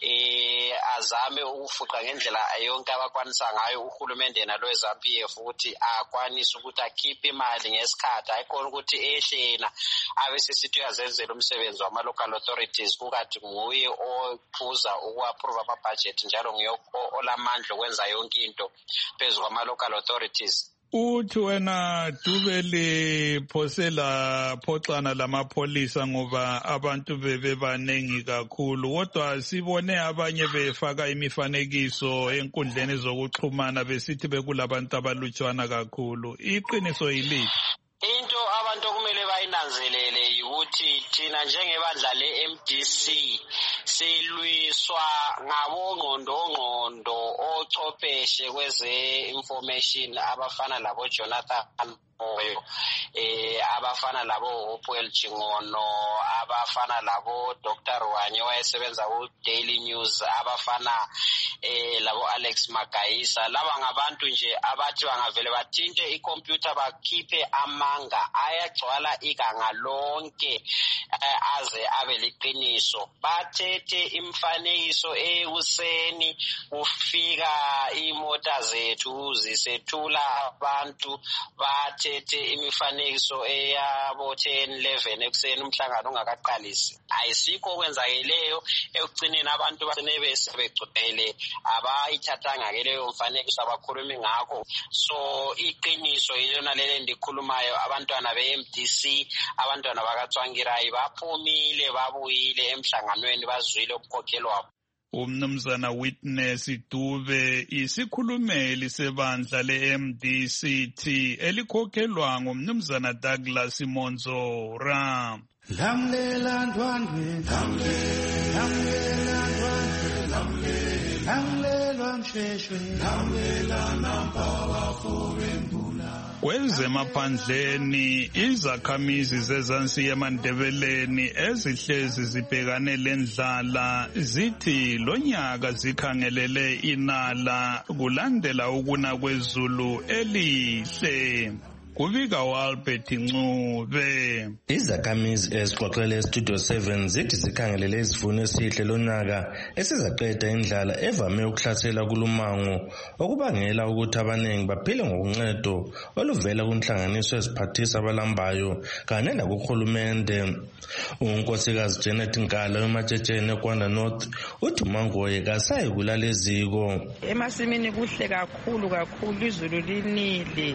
azame ukufuqa ngendlela yonke abakwanisa ngayo uhulumende yena lwe-ZANU-PF ukuthi akwanise ukuthi akhiphe imali ngesikhathi, ayikhona ukuthi ehle yena abesesithi uyazenzela umsebenzi wama-local authorities kukathi nguye ophuza uku-approve ama-budget njalo nguye olamandla okwenza yonke into phezu kwama-local authorities. Uthi wena Dube phosela phoxana lamapholisa ngoba abantu bebanengi kakhulu, kodwa sibone abanye befaka imifanekiso enkundleni zokuxhumana besithi bekulabantu abalutshwana kakhulu. Iqiniso yiliphi? Into abantu okumele bayinanzelele ukuthi thina njengebandla le-MDC silwiswa ngabongqondongqondo ochwepheshe kweze-information abafana labo Jonathan Moyo, abafana labo Upuel Chingono, abafana labo Dr. Rwanye wayesebenza ku-Daily News, abafana labo Alex Magayisa. Laba ngabantu nje abathi bangavele bathinte ikhompyutha bakhiphe amanga ayagcwala iganga lonke aze abe liqiniso. Bathethe imfanekiso ekuseni kufika imota zethu zisethula abantu, bathethe imifanekiso eyabo 10-11 ekuseni umhlangano ungakaqalisi. Ayisikho okwenzakeleyo, ekugcineni abantu bagcine besebegcwele abayithathanga ke leyo mfanekiso abakhulumi ngakho. So iqiniso yilona lele ndikhulumayo, abantwana be-MDC, abantwana bakaTsvangirai baphumile babuyile emhlanganweni bazwile umkhokheli wabo. Umnumzana Witness Dube isikhulumeli sebandla le-MDCT elikhokhelwa ngumnumzana Douglas Monzora. Lamlela ndwandwe, lamlela ndwandwe, lamlela Kwezemaphandleni izakhamizi zezansi yemandebeleni ezihlezi zibhekane lendlala zithi lonyaka zikhangelele inala kulandela ukuna kwezulu elihle. Kubika Albert Ncube. Izakhamizi ezixoxele eStudio 7 zithi zikhangelele isivuno esihle lonyaka esizaqeda indlala evame ukuhlasela kulumango okubangela ukuthi abaningi baphile ngokuncedo oluvela kunhlanganiso eziphathisa abalambayo kanye nakuhulumende. Unkosikazi Janet Nkala wematshetsheni eKwanda North uthi uMangoye kasayi kulala eziko. Emasimini kuhle kakhulu izulu linile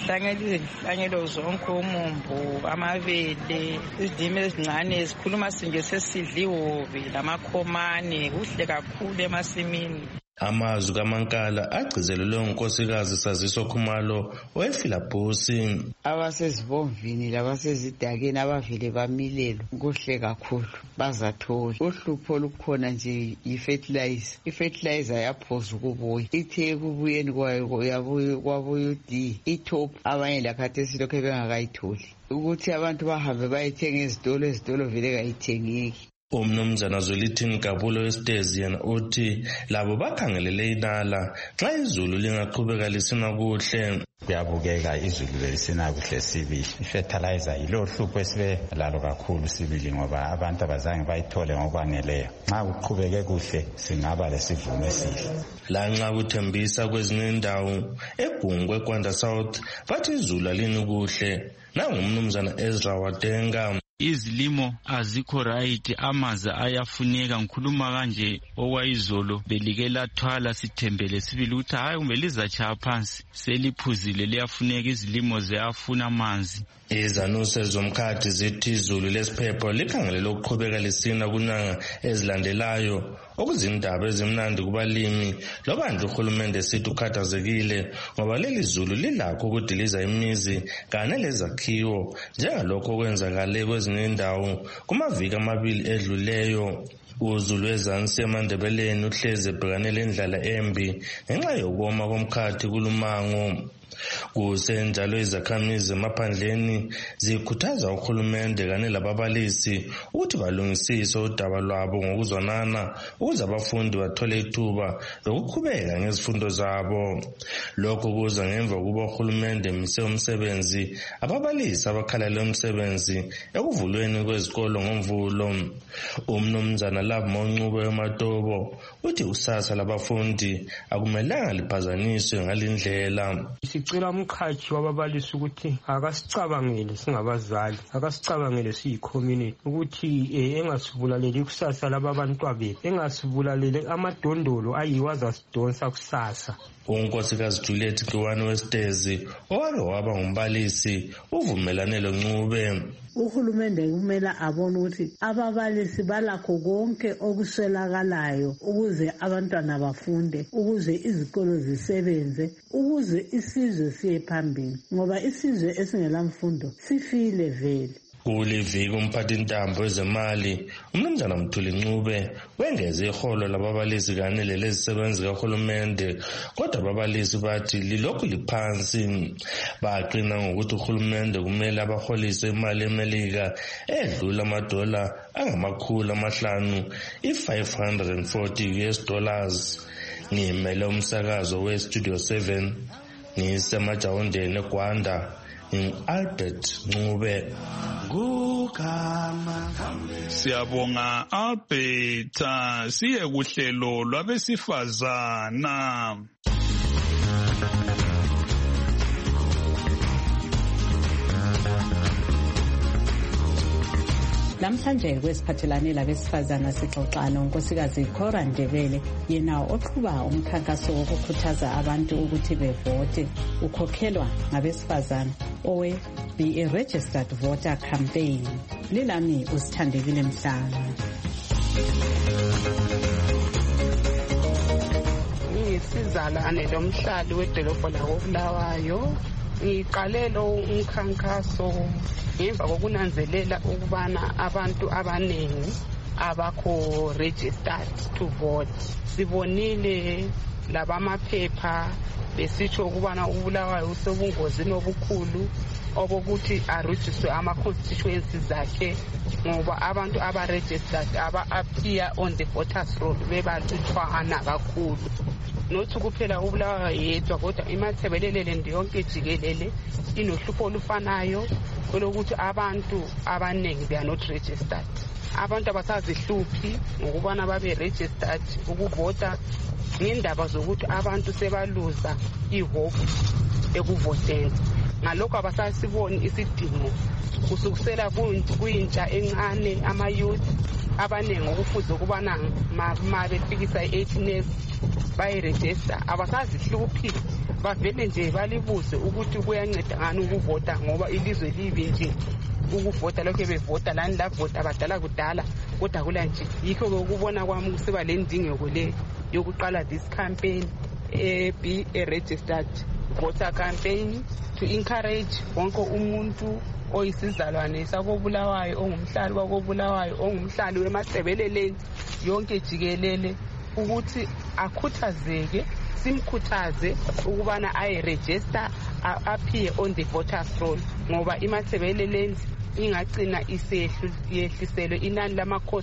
sahlangelo zonke umumbu amabele izidime ezincane ezikhuluma sinje sesidliwobe lamakhomane kuhle kakhulu emasimini. Amazwi kaMankala agcizelelwe unkosikazi Saziso Khumalo weFilabhosi. Abasezibomvini labasezidakeni abavele bamilelo kuhle kakhulu bazathola. Uhlupho lukhona nje ifertilizer. Ifertilizer yaphoza ukubuya. Ithe kubuyeni kwayo yabuya kwabuya uD. Itop abanye lakhathesi lokho bengakayitholi. Ukuthi abantu bahambe bayithenga ezitolo vele kayithengeki. Umnumzana Zwelithini Kabulo wesitezi yena uthi labo bakhangelele inala xa izulu lingaqhubeka lisina kuhle. Kuyabukeka izulu lisina kuhle sibili. Fertilizer yilo hlupho esibe lalo kakhulu sibili ngoba abantu abazange bayithole ngokwaneleyo. Nxa kuqhubeke kuhle singaba lesivuno esihle. Lanxa kuthembisa kwezinye indawo eGungwe eKwanda South bathi izulu alini kuhle. Nangumnumzana Ezra Wadenga. Izilimo azikho right, amanzi ayafuneka. Ngikhuluma kanje okwayizolo belike lathwala sithembele sibili ukuthi hayi kumbe lizachaya phansi seliphuzile liyafuneka izilimo ziyafuna amanzi. Izanuse zomkhathi zithi izulu lesiphepho likhangelele ukuqhubeka lisina kunyanga ezilandelayo okuzindaba ezimnandi kubalimi lokanje uhulumende sithi ukhathazekile ngoba leli zulu lilakho ukudiliza imizi kanye lezakhiwo njengalokho okwenzakale kwezinye indawo kumaviki amabili edluleyo. Uzulu wezansi yemandebeleni uhlezi ebhekane lendlala embi ngenxa yokoma komkhathi kulumango. Kusenjalo izakhamizi emaphandleni zikhuthaza uhulumende kanye lababalisi ukuthi balungisise udaba lwabo ngokuzwanana ukuze abafundi bathole ithuba lokuqhubeka ngezifundo zabo. Lokho kuza ngemva kuba uhulumende mise umsebenzi ababalisi abakhalele umsebenzi ekuvulweni kwezikolo ngomvulo. Umnumzana Love Moncube weMatobo uthi usasa labafundi akumelanga liphazanyiswe ngalindlela. Sicela umkhathi wababalisi ukuthi akasicabangele singabazali, akasicabangele siyi-community ukuthi engasibulaleli ikusasa lababantwa bethu, engasibulaleli amadondolo ayiwo azasidonsa kusasa. Unkosikazi Juliet Kiwani wesitezi owake waba ngumbalisi uvumelane loNcube. Uhulumende kumele abone ukuthi ababalisi balakho konke okuswelakalayo ukuze abantwana bafunde, ukuze izikolo zisebenze, ukuze isizwe siye phambili, ngoba isizwe esingelamfundo sifile vele. Kuliviki umphathintambo wezemali umnumzana Mthuli Ncube wengeze iholo lababalisi kanye lelezisebenzi kahulumende, kodwa ababalisi bathi lilokhu liphansi. Baqina ngokuthi uhulumende kumele abaholise imali eMelika edlula amadola angama500 $540. Ngimele umsakazo weStudio 7 ngisemajawondeni eGwanda. Albert Ncube. Siyabonga Albert. Siye kuhlelo lwabesifazana. Namhlanje kwesiphathelane labesifazana sixoxa nonkosikazi Cora Ndebele, yena oqhuba umkhankaso wokukhuthaza abantu ukuthi bevote ukhokhelwa ngabesifazana owe-Be a Registered Voter Campaign. Lilami uSithandekile Mhlanga. Ngiyisizalwane lomhlali wedolobho lakoBulawayo. Ngiqale lo umkhankaso ngemva kokunanzelela ukubana abantu abaningi abakho registered to vote. Sibonile labamaphepha besitsho ukubana uBulawayo usebungozini obukhulu obokuthi arejistwe ama-constituencies zakhe ngoba abantu aba-registered aba-appear on the voters roll bebalutshwana kakhulu. Nothi kuphela uBulawayo yedwa kodwa iMathebelele yonke jikelele inohlupho olufanayo kwelokuthi abantu abaningi they are not registered. Abantu abasazihluphi ngokubana babe registered ukuvota ngendaba zokuthi abantu sebaluza ihope ekuvoteni. Ngalokho abasasiboni isidingo kusukusela kuyintsha encane ama-youth abaningi okufuze ukubana ma befikisa i-18 years bayiregister abasazihluphi bavele nje balibuze ukuthi kuyanceda ngani ukuvota ngoba ilizwe libi nje ukuvota lokho bevota lani lavota abadala kudala kodwa kula nje yikho ukubona kwami kusiba le ndingeko le yokuqala this campaign be a registered voter campaign to encourage wonke umuntu oyisizalwane sakoBulawayo ongumhlali wakoBulawayo ongumhlali weMathebeleleni yonke jikelele ukuthi akhuthazeke simkhuthaze ukubana ayiregister appear on the voters roll ngoba iMathebeleleni ingagcina yehliselwe inani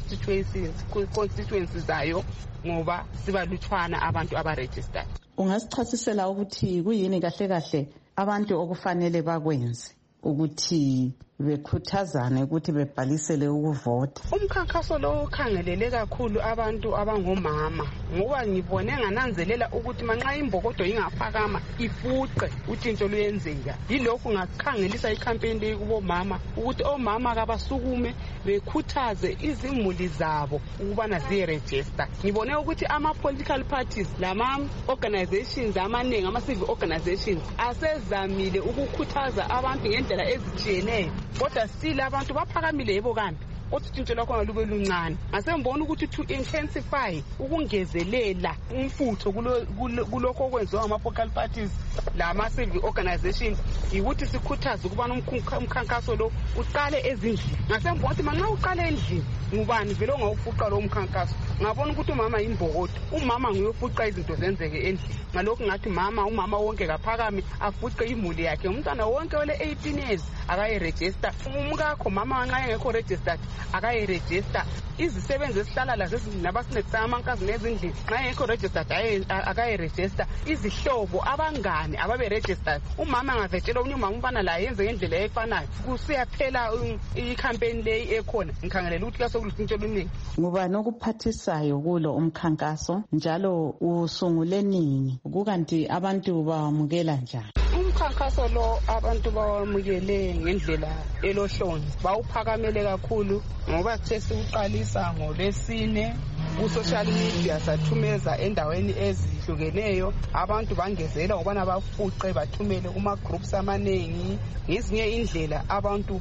lama-constituencies zayo ngoba sibalutshwana abantu abaregistered. Ungasichasisela ukuthi kuyini kahle kahle abantu okufanele bakwenze ukuthi bekhuthazane ukuthi bebhalisele ukuvota? Umkhankaso lo ukhangelele kakhulu abantu abangomama ngoba ngibone ngananzelela ukuthi manxa imbokodo ingaphakama ifuqe utshintsho luyenzeka. Yilokho ngakhangelisa icampaign leyi kubomama ukuthi omama kabasukume bekhuthaze izimuli zabo ukubana ziregister. Ngibone ukuthi ama-political parties lama-organizations amaningi ama-civil organizations asezamile ukukhuthaza abantu ngendlela ezitshiyeneyo kodwa sile abantu baphakamile yebo kambi kodwa utshintsho lwakhona lube luncane. Ngasembona ukuthi to intensify ukungezelela umfutho kulokho okwenziwa ngama-political parties lama-civil organizations ukuthi sikhuthaze ukubana umkhankaso lo uqale ezindlini. Ngasembona ukuthi manxa uqale endlini ngubani vele ongawufuqa lo mkhankaso. Ngabona ukuthi umama yimbokodo, umama nguyofuqa izinto zenzeke endlini. Ngalokho ngathi umama wonke kaphakame afuqe imuli yakhe. Umntwana wonke ole 18 years akayiregister. Umkakho mama nxa engekho registered akayiregister. Izisebenzi esihlala lazo ezindlini abasincedisa amankazana ezindlini nxa engekho registered akayiregister. Izihlobo abangane ababe registered. Umama angavetshela umnye umama ubana la yenze ngendlela efanayo. Kusiyaphela i-campaign leyi ekhona. Ngikhangelela ukuthi kasokuluthintsho oluningi. Ngubani okuphathisayo kulo umkhankaso njalo usungule nini kukanti abantu bawamukela njani? Umkhankaso lo abantu bawamukele ngendlela elohlonzi bawuphakamele kakhulu ngoba sithe siuqalisa ngoLwesine ku-social media sathumeza endaweni ezihlukeneyo abantu bangezela ngobana bafuqe bathumele kuma-groups amaningi ngezinye indlela abantu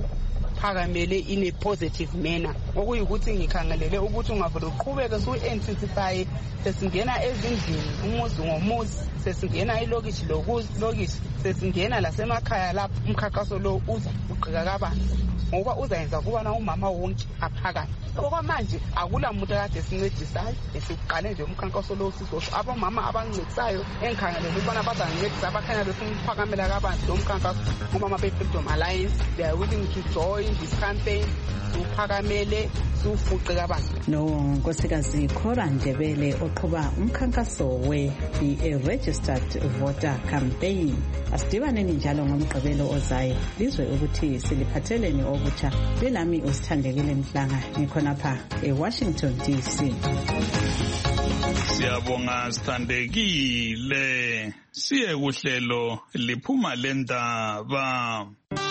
phakamele in a positive manner okuyikuthi ngikhangelele ukuthi ungavele uqhubeke su-intensify sesingena ezindlini umuzi ngomuzi sesingena ilokishi lokishi sesingena lasemakhaya lapho umkhankaso lo uza uqhika kabanzi ngoba uzayenza kubana umama wonke aphakame. Okwamanje akula muntu kade sincedisayo esiqale nje umkhankaso lo sizosho abamama abancedisayo engikhangelele ukubana bazancedisa abakhanya befuna ukuphakamela kabanzi lo mkhankaso umama be-Freedom Alliance they are willing to join this campaign uphakamele sufuqe kabanzi. Nkosikazi Cora Ndebele oqhuba umkhankaso we-Be a Registered Voter Campaign. Asidibaneni njalo ngomgqibelo ozayo lizwe ukuthi siliphatheleni okutsha. Lelami uSithandekile Mhlanga ngikhonapha eWashington DC. Siyabonga Sithandekile. Siye kuhlelo liphuma lendaba.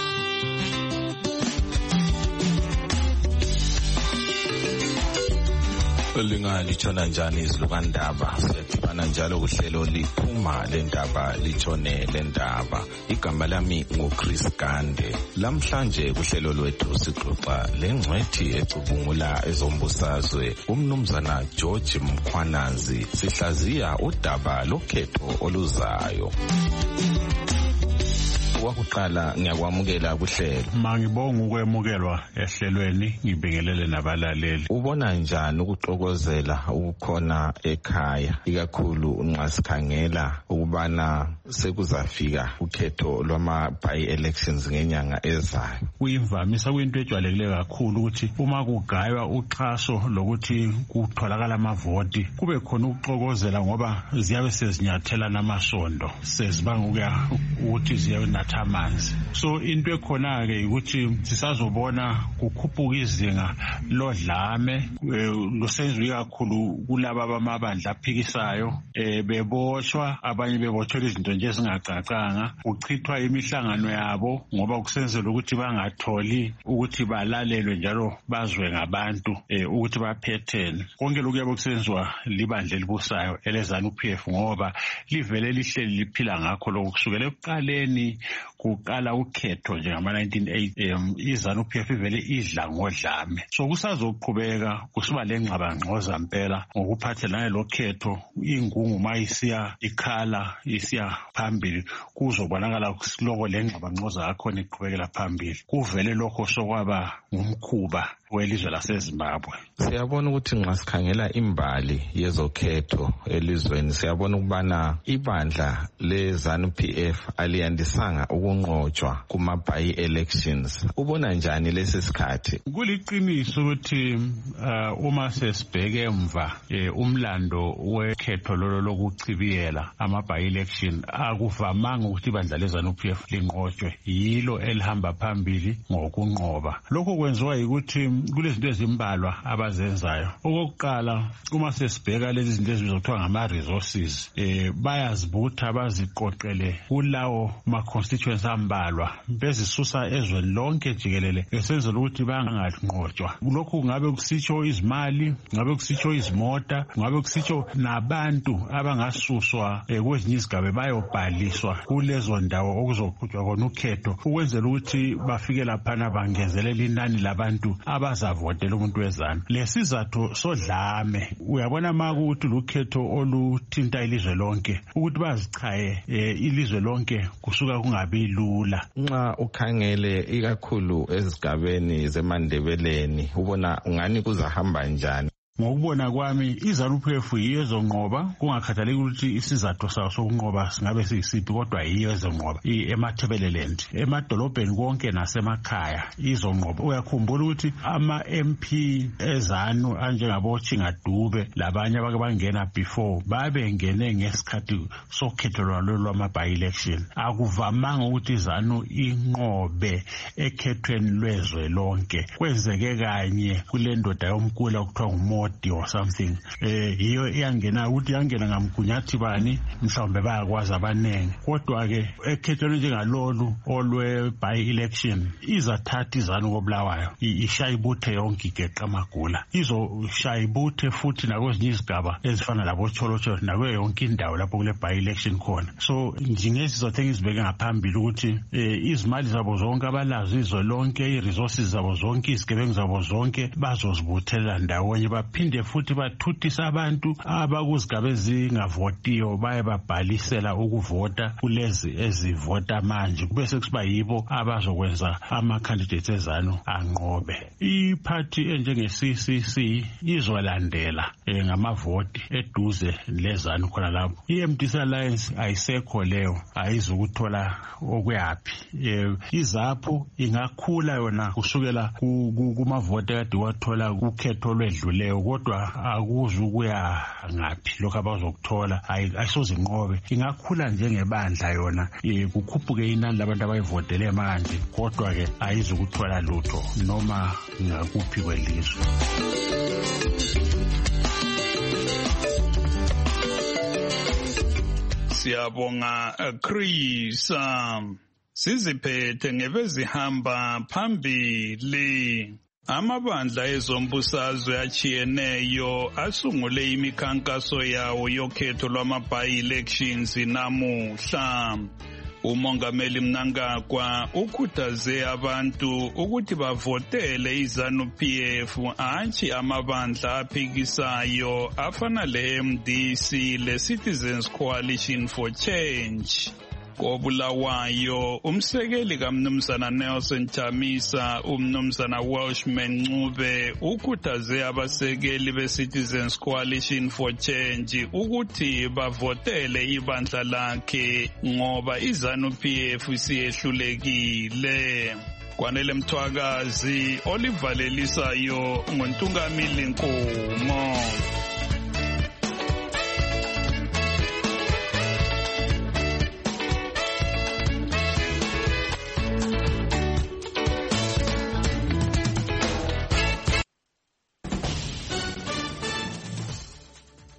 Lingalitshona njani izilukandaba siyadibana njalo kuhlelo liphuma lendaba litshone lendaba. Igama lami nguChris Gande. Lamhlanje kuhlelo lwethu sixoxa lengcwethi ecubungula ezombusazwe umnumzana George Mkhwanazi. Sihlaziya udaba lokhetho oluzayo. Wakuqala ngiyakwamukela kuhlelo. Mangibonga ukwemukelwa ehlelweni ngibingelele nabalaleli. Ubona njani ukuxokozela ukukhona ekhaya ikakhulu nxa sikhangela ukubana sekuzafika ukhetho lwama-by-elections ngenyanga ezayo? Kuyimvamisa kuyinto ejwayelekileyo kakhulu ukuthi uma kugaywa uxhaso lokuthi kutholakala amavoti kube khona ukuxokozela ngoba ziyabe sezinyathela namasondo sezibanga ukuthi ziyenatha amanzi. So into ekhona-ke ukuthi sisazobona kukhuphuka izinga lodlame lusenziwe kakhulu kulaba bamabandla aphikisayo beboshwa, abanye bebotshelwa izinto nje ezingacacanga, kuchithwa imihlangano yabo ngoba kusenzela ukuthi bangatholi ukuthi balalelwe njalo bazwe ngabantu ukuthi baphethene. Konke lokhu kuyabe kusenziwa libandla elibusayo eleZANU-PF ngoba livele lihleli liphila ngakho lokhu kusukela ekuqaleni kuqala ukhetho nje ngama-1980 iZANU-PF ivele idla ngodlame. So kusazoqhubeka kusiba lengxabangxoza mpela ngokuphathelane lokhetho, ingungu ma isiya ikhala isiya phambili kuzobonakala lokho lengxabangxoza yakhona iqhubekela phambili. Kuvele lokho sokwaba ngumkhuba welizwe laseZimbabwe. Siyabona ukuthi nxa sikhangela imbali yezokhetho elizweni siyabona ukubana ibandla leZANU-PF aliyandisanga ukunqotshwa kuma-by-elections. Ubona njani lesi sikhathi? Kuliqiniso ukuthi uma sesibheke emva umlando wekhetho lolo lokuchibiyela ama-by-election akuvamanga ukuthi ibandla leZANU-PF linqotshwe, yilo elihamba phambili ngokunqoba. Lokho kwenziwa yikuthi kulezinto ezimbalwa abazenzayo. Okokuqala, uma sesibheka lezi zinto ezibizwa ngama-resources bayazibutha baziqoqele kulawo ma-constituents ambalwa bezisusa ezweni lonke jikelele esenzela ukuthi banganqotshwa. Lokhu kungabe kusitsho izimali, kungabe kusitsho izimota, kungabe kusitsho nabantu abangasuswa kwezinye izigaba bayobhaliswa kulezo ndawo okuzoqhutshwa khona ukhetho ukwenzela ukuthi bafike laphana bangezelela inani labantu abazavotela umuntu wezanu. Lesizathu sodlame uyabona makuthi lukhetho oluthinta ilizwe lonke ukuthi bazichaye ilizwe lonke kusuka kungabi lula. Nxa ukhangele ikakhulu ezigabeni zeMandebeleni ubona ungani kuzahamba njani? Ngokubona kwami iZANU-PF yiyo ezonqoba, kungakhathaleki ukuthi isizathu sawo sokunqoba singabe siyisiphi, kodwa yiyo ezonqoba eMathebeleland. Emadolobheni konke nasemakhaya izonqoba. Uyakhumbula ukuthi ama-MP eZANU anjengabo Chingadube labanye abake bangena before babengene ngesikhathi sokhetho lwama-by-election. Akuvamanga ukuthi iZANU inqobe ekhethweni lwezwe lonke. Kwenzeke kanye kule ndoda yomkula okuthiwa nguModi or something. Hiyo iyangena ukuthi yangena ngamgunyathi bani mhlawumbe bayakwazi abanenge. Kodwa ke ekhethweni njengalolu olwe-by-election izathatha iZANU koBulawayo ishaya ibuthe yonke igeqa amagula. Izoshaya ibuthe futhi nakwezinye izigaba ezifana laboCholocholo nakuyo yonke indawo lapho kule by-election khona. So njengesizathu engizibeke ngaphambili ukuthi izimali zabo zonke abalazo izwe lonke, i-resources zabo zonke, izigebengu zabo zonke bazozibuthelela ndawonye baphinde futhi bathuthisa abantu abakuzigaba ezingavotiyo baye babhalisela ukuvota kulezi ezivota manje bese kusiba yibo abazokwenza ama-candidates eZANU anqobe. Iphathi enjenge-CCC izolandela ngamavoti eduze leZANU khona lapho. I-MDC Alliance ayisekho leyo, ayizukuthola okuyaphi. iZAPU ingakhula yona kusukela kumavoti akade wathola ukhetho lwedluleyo, kodwa akuzukuya ngaphi lokho abazokuthola ayisoze inqobe. Ingakhula njengebandla yona kukhuphuke inani labantu abayivotele manje, kodwa ke ayizukuthola lutho noma ngakuphi kwelizwe. Siyabonga Chris, siziphethe ngebezihamba phambili. Amabandla ezombusazwe achiyeneyo asungule imikhankaso yawo yokhetho lwama-by-elections namuhla. Umongameli Mnangagwa ukhuthaze abantu ukuthi bavotele iZANU-PF hatshi amabandla aphikisayo afana le-MDC le-Citizens Coalition for Change. koBulawayo umsekeli kaMnumzana Nelson Chamisa uMnumzana Welshman Ncube ukhuthaze abasekeli beCitizens Coalition for Change ukuthi bavotele ibandla lakhe ngoba iZANU-PF isiyehlulekile. Kwanele Mthwakazi, Oliver Lelisayo, ngoNtungamili Nkomo.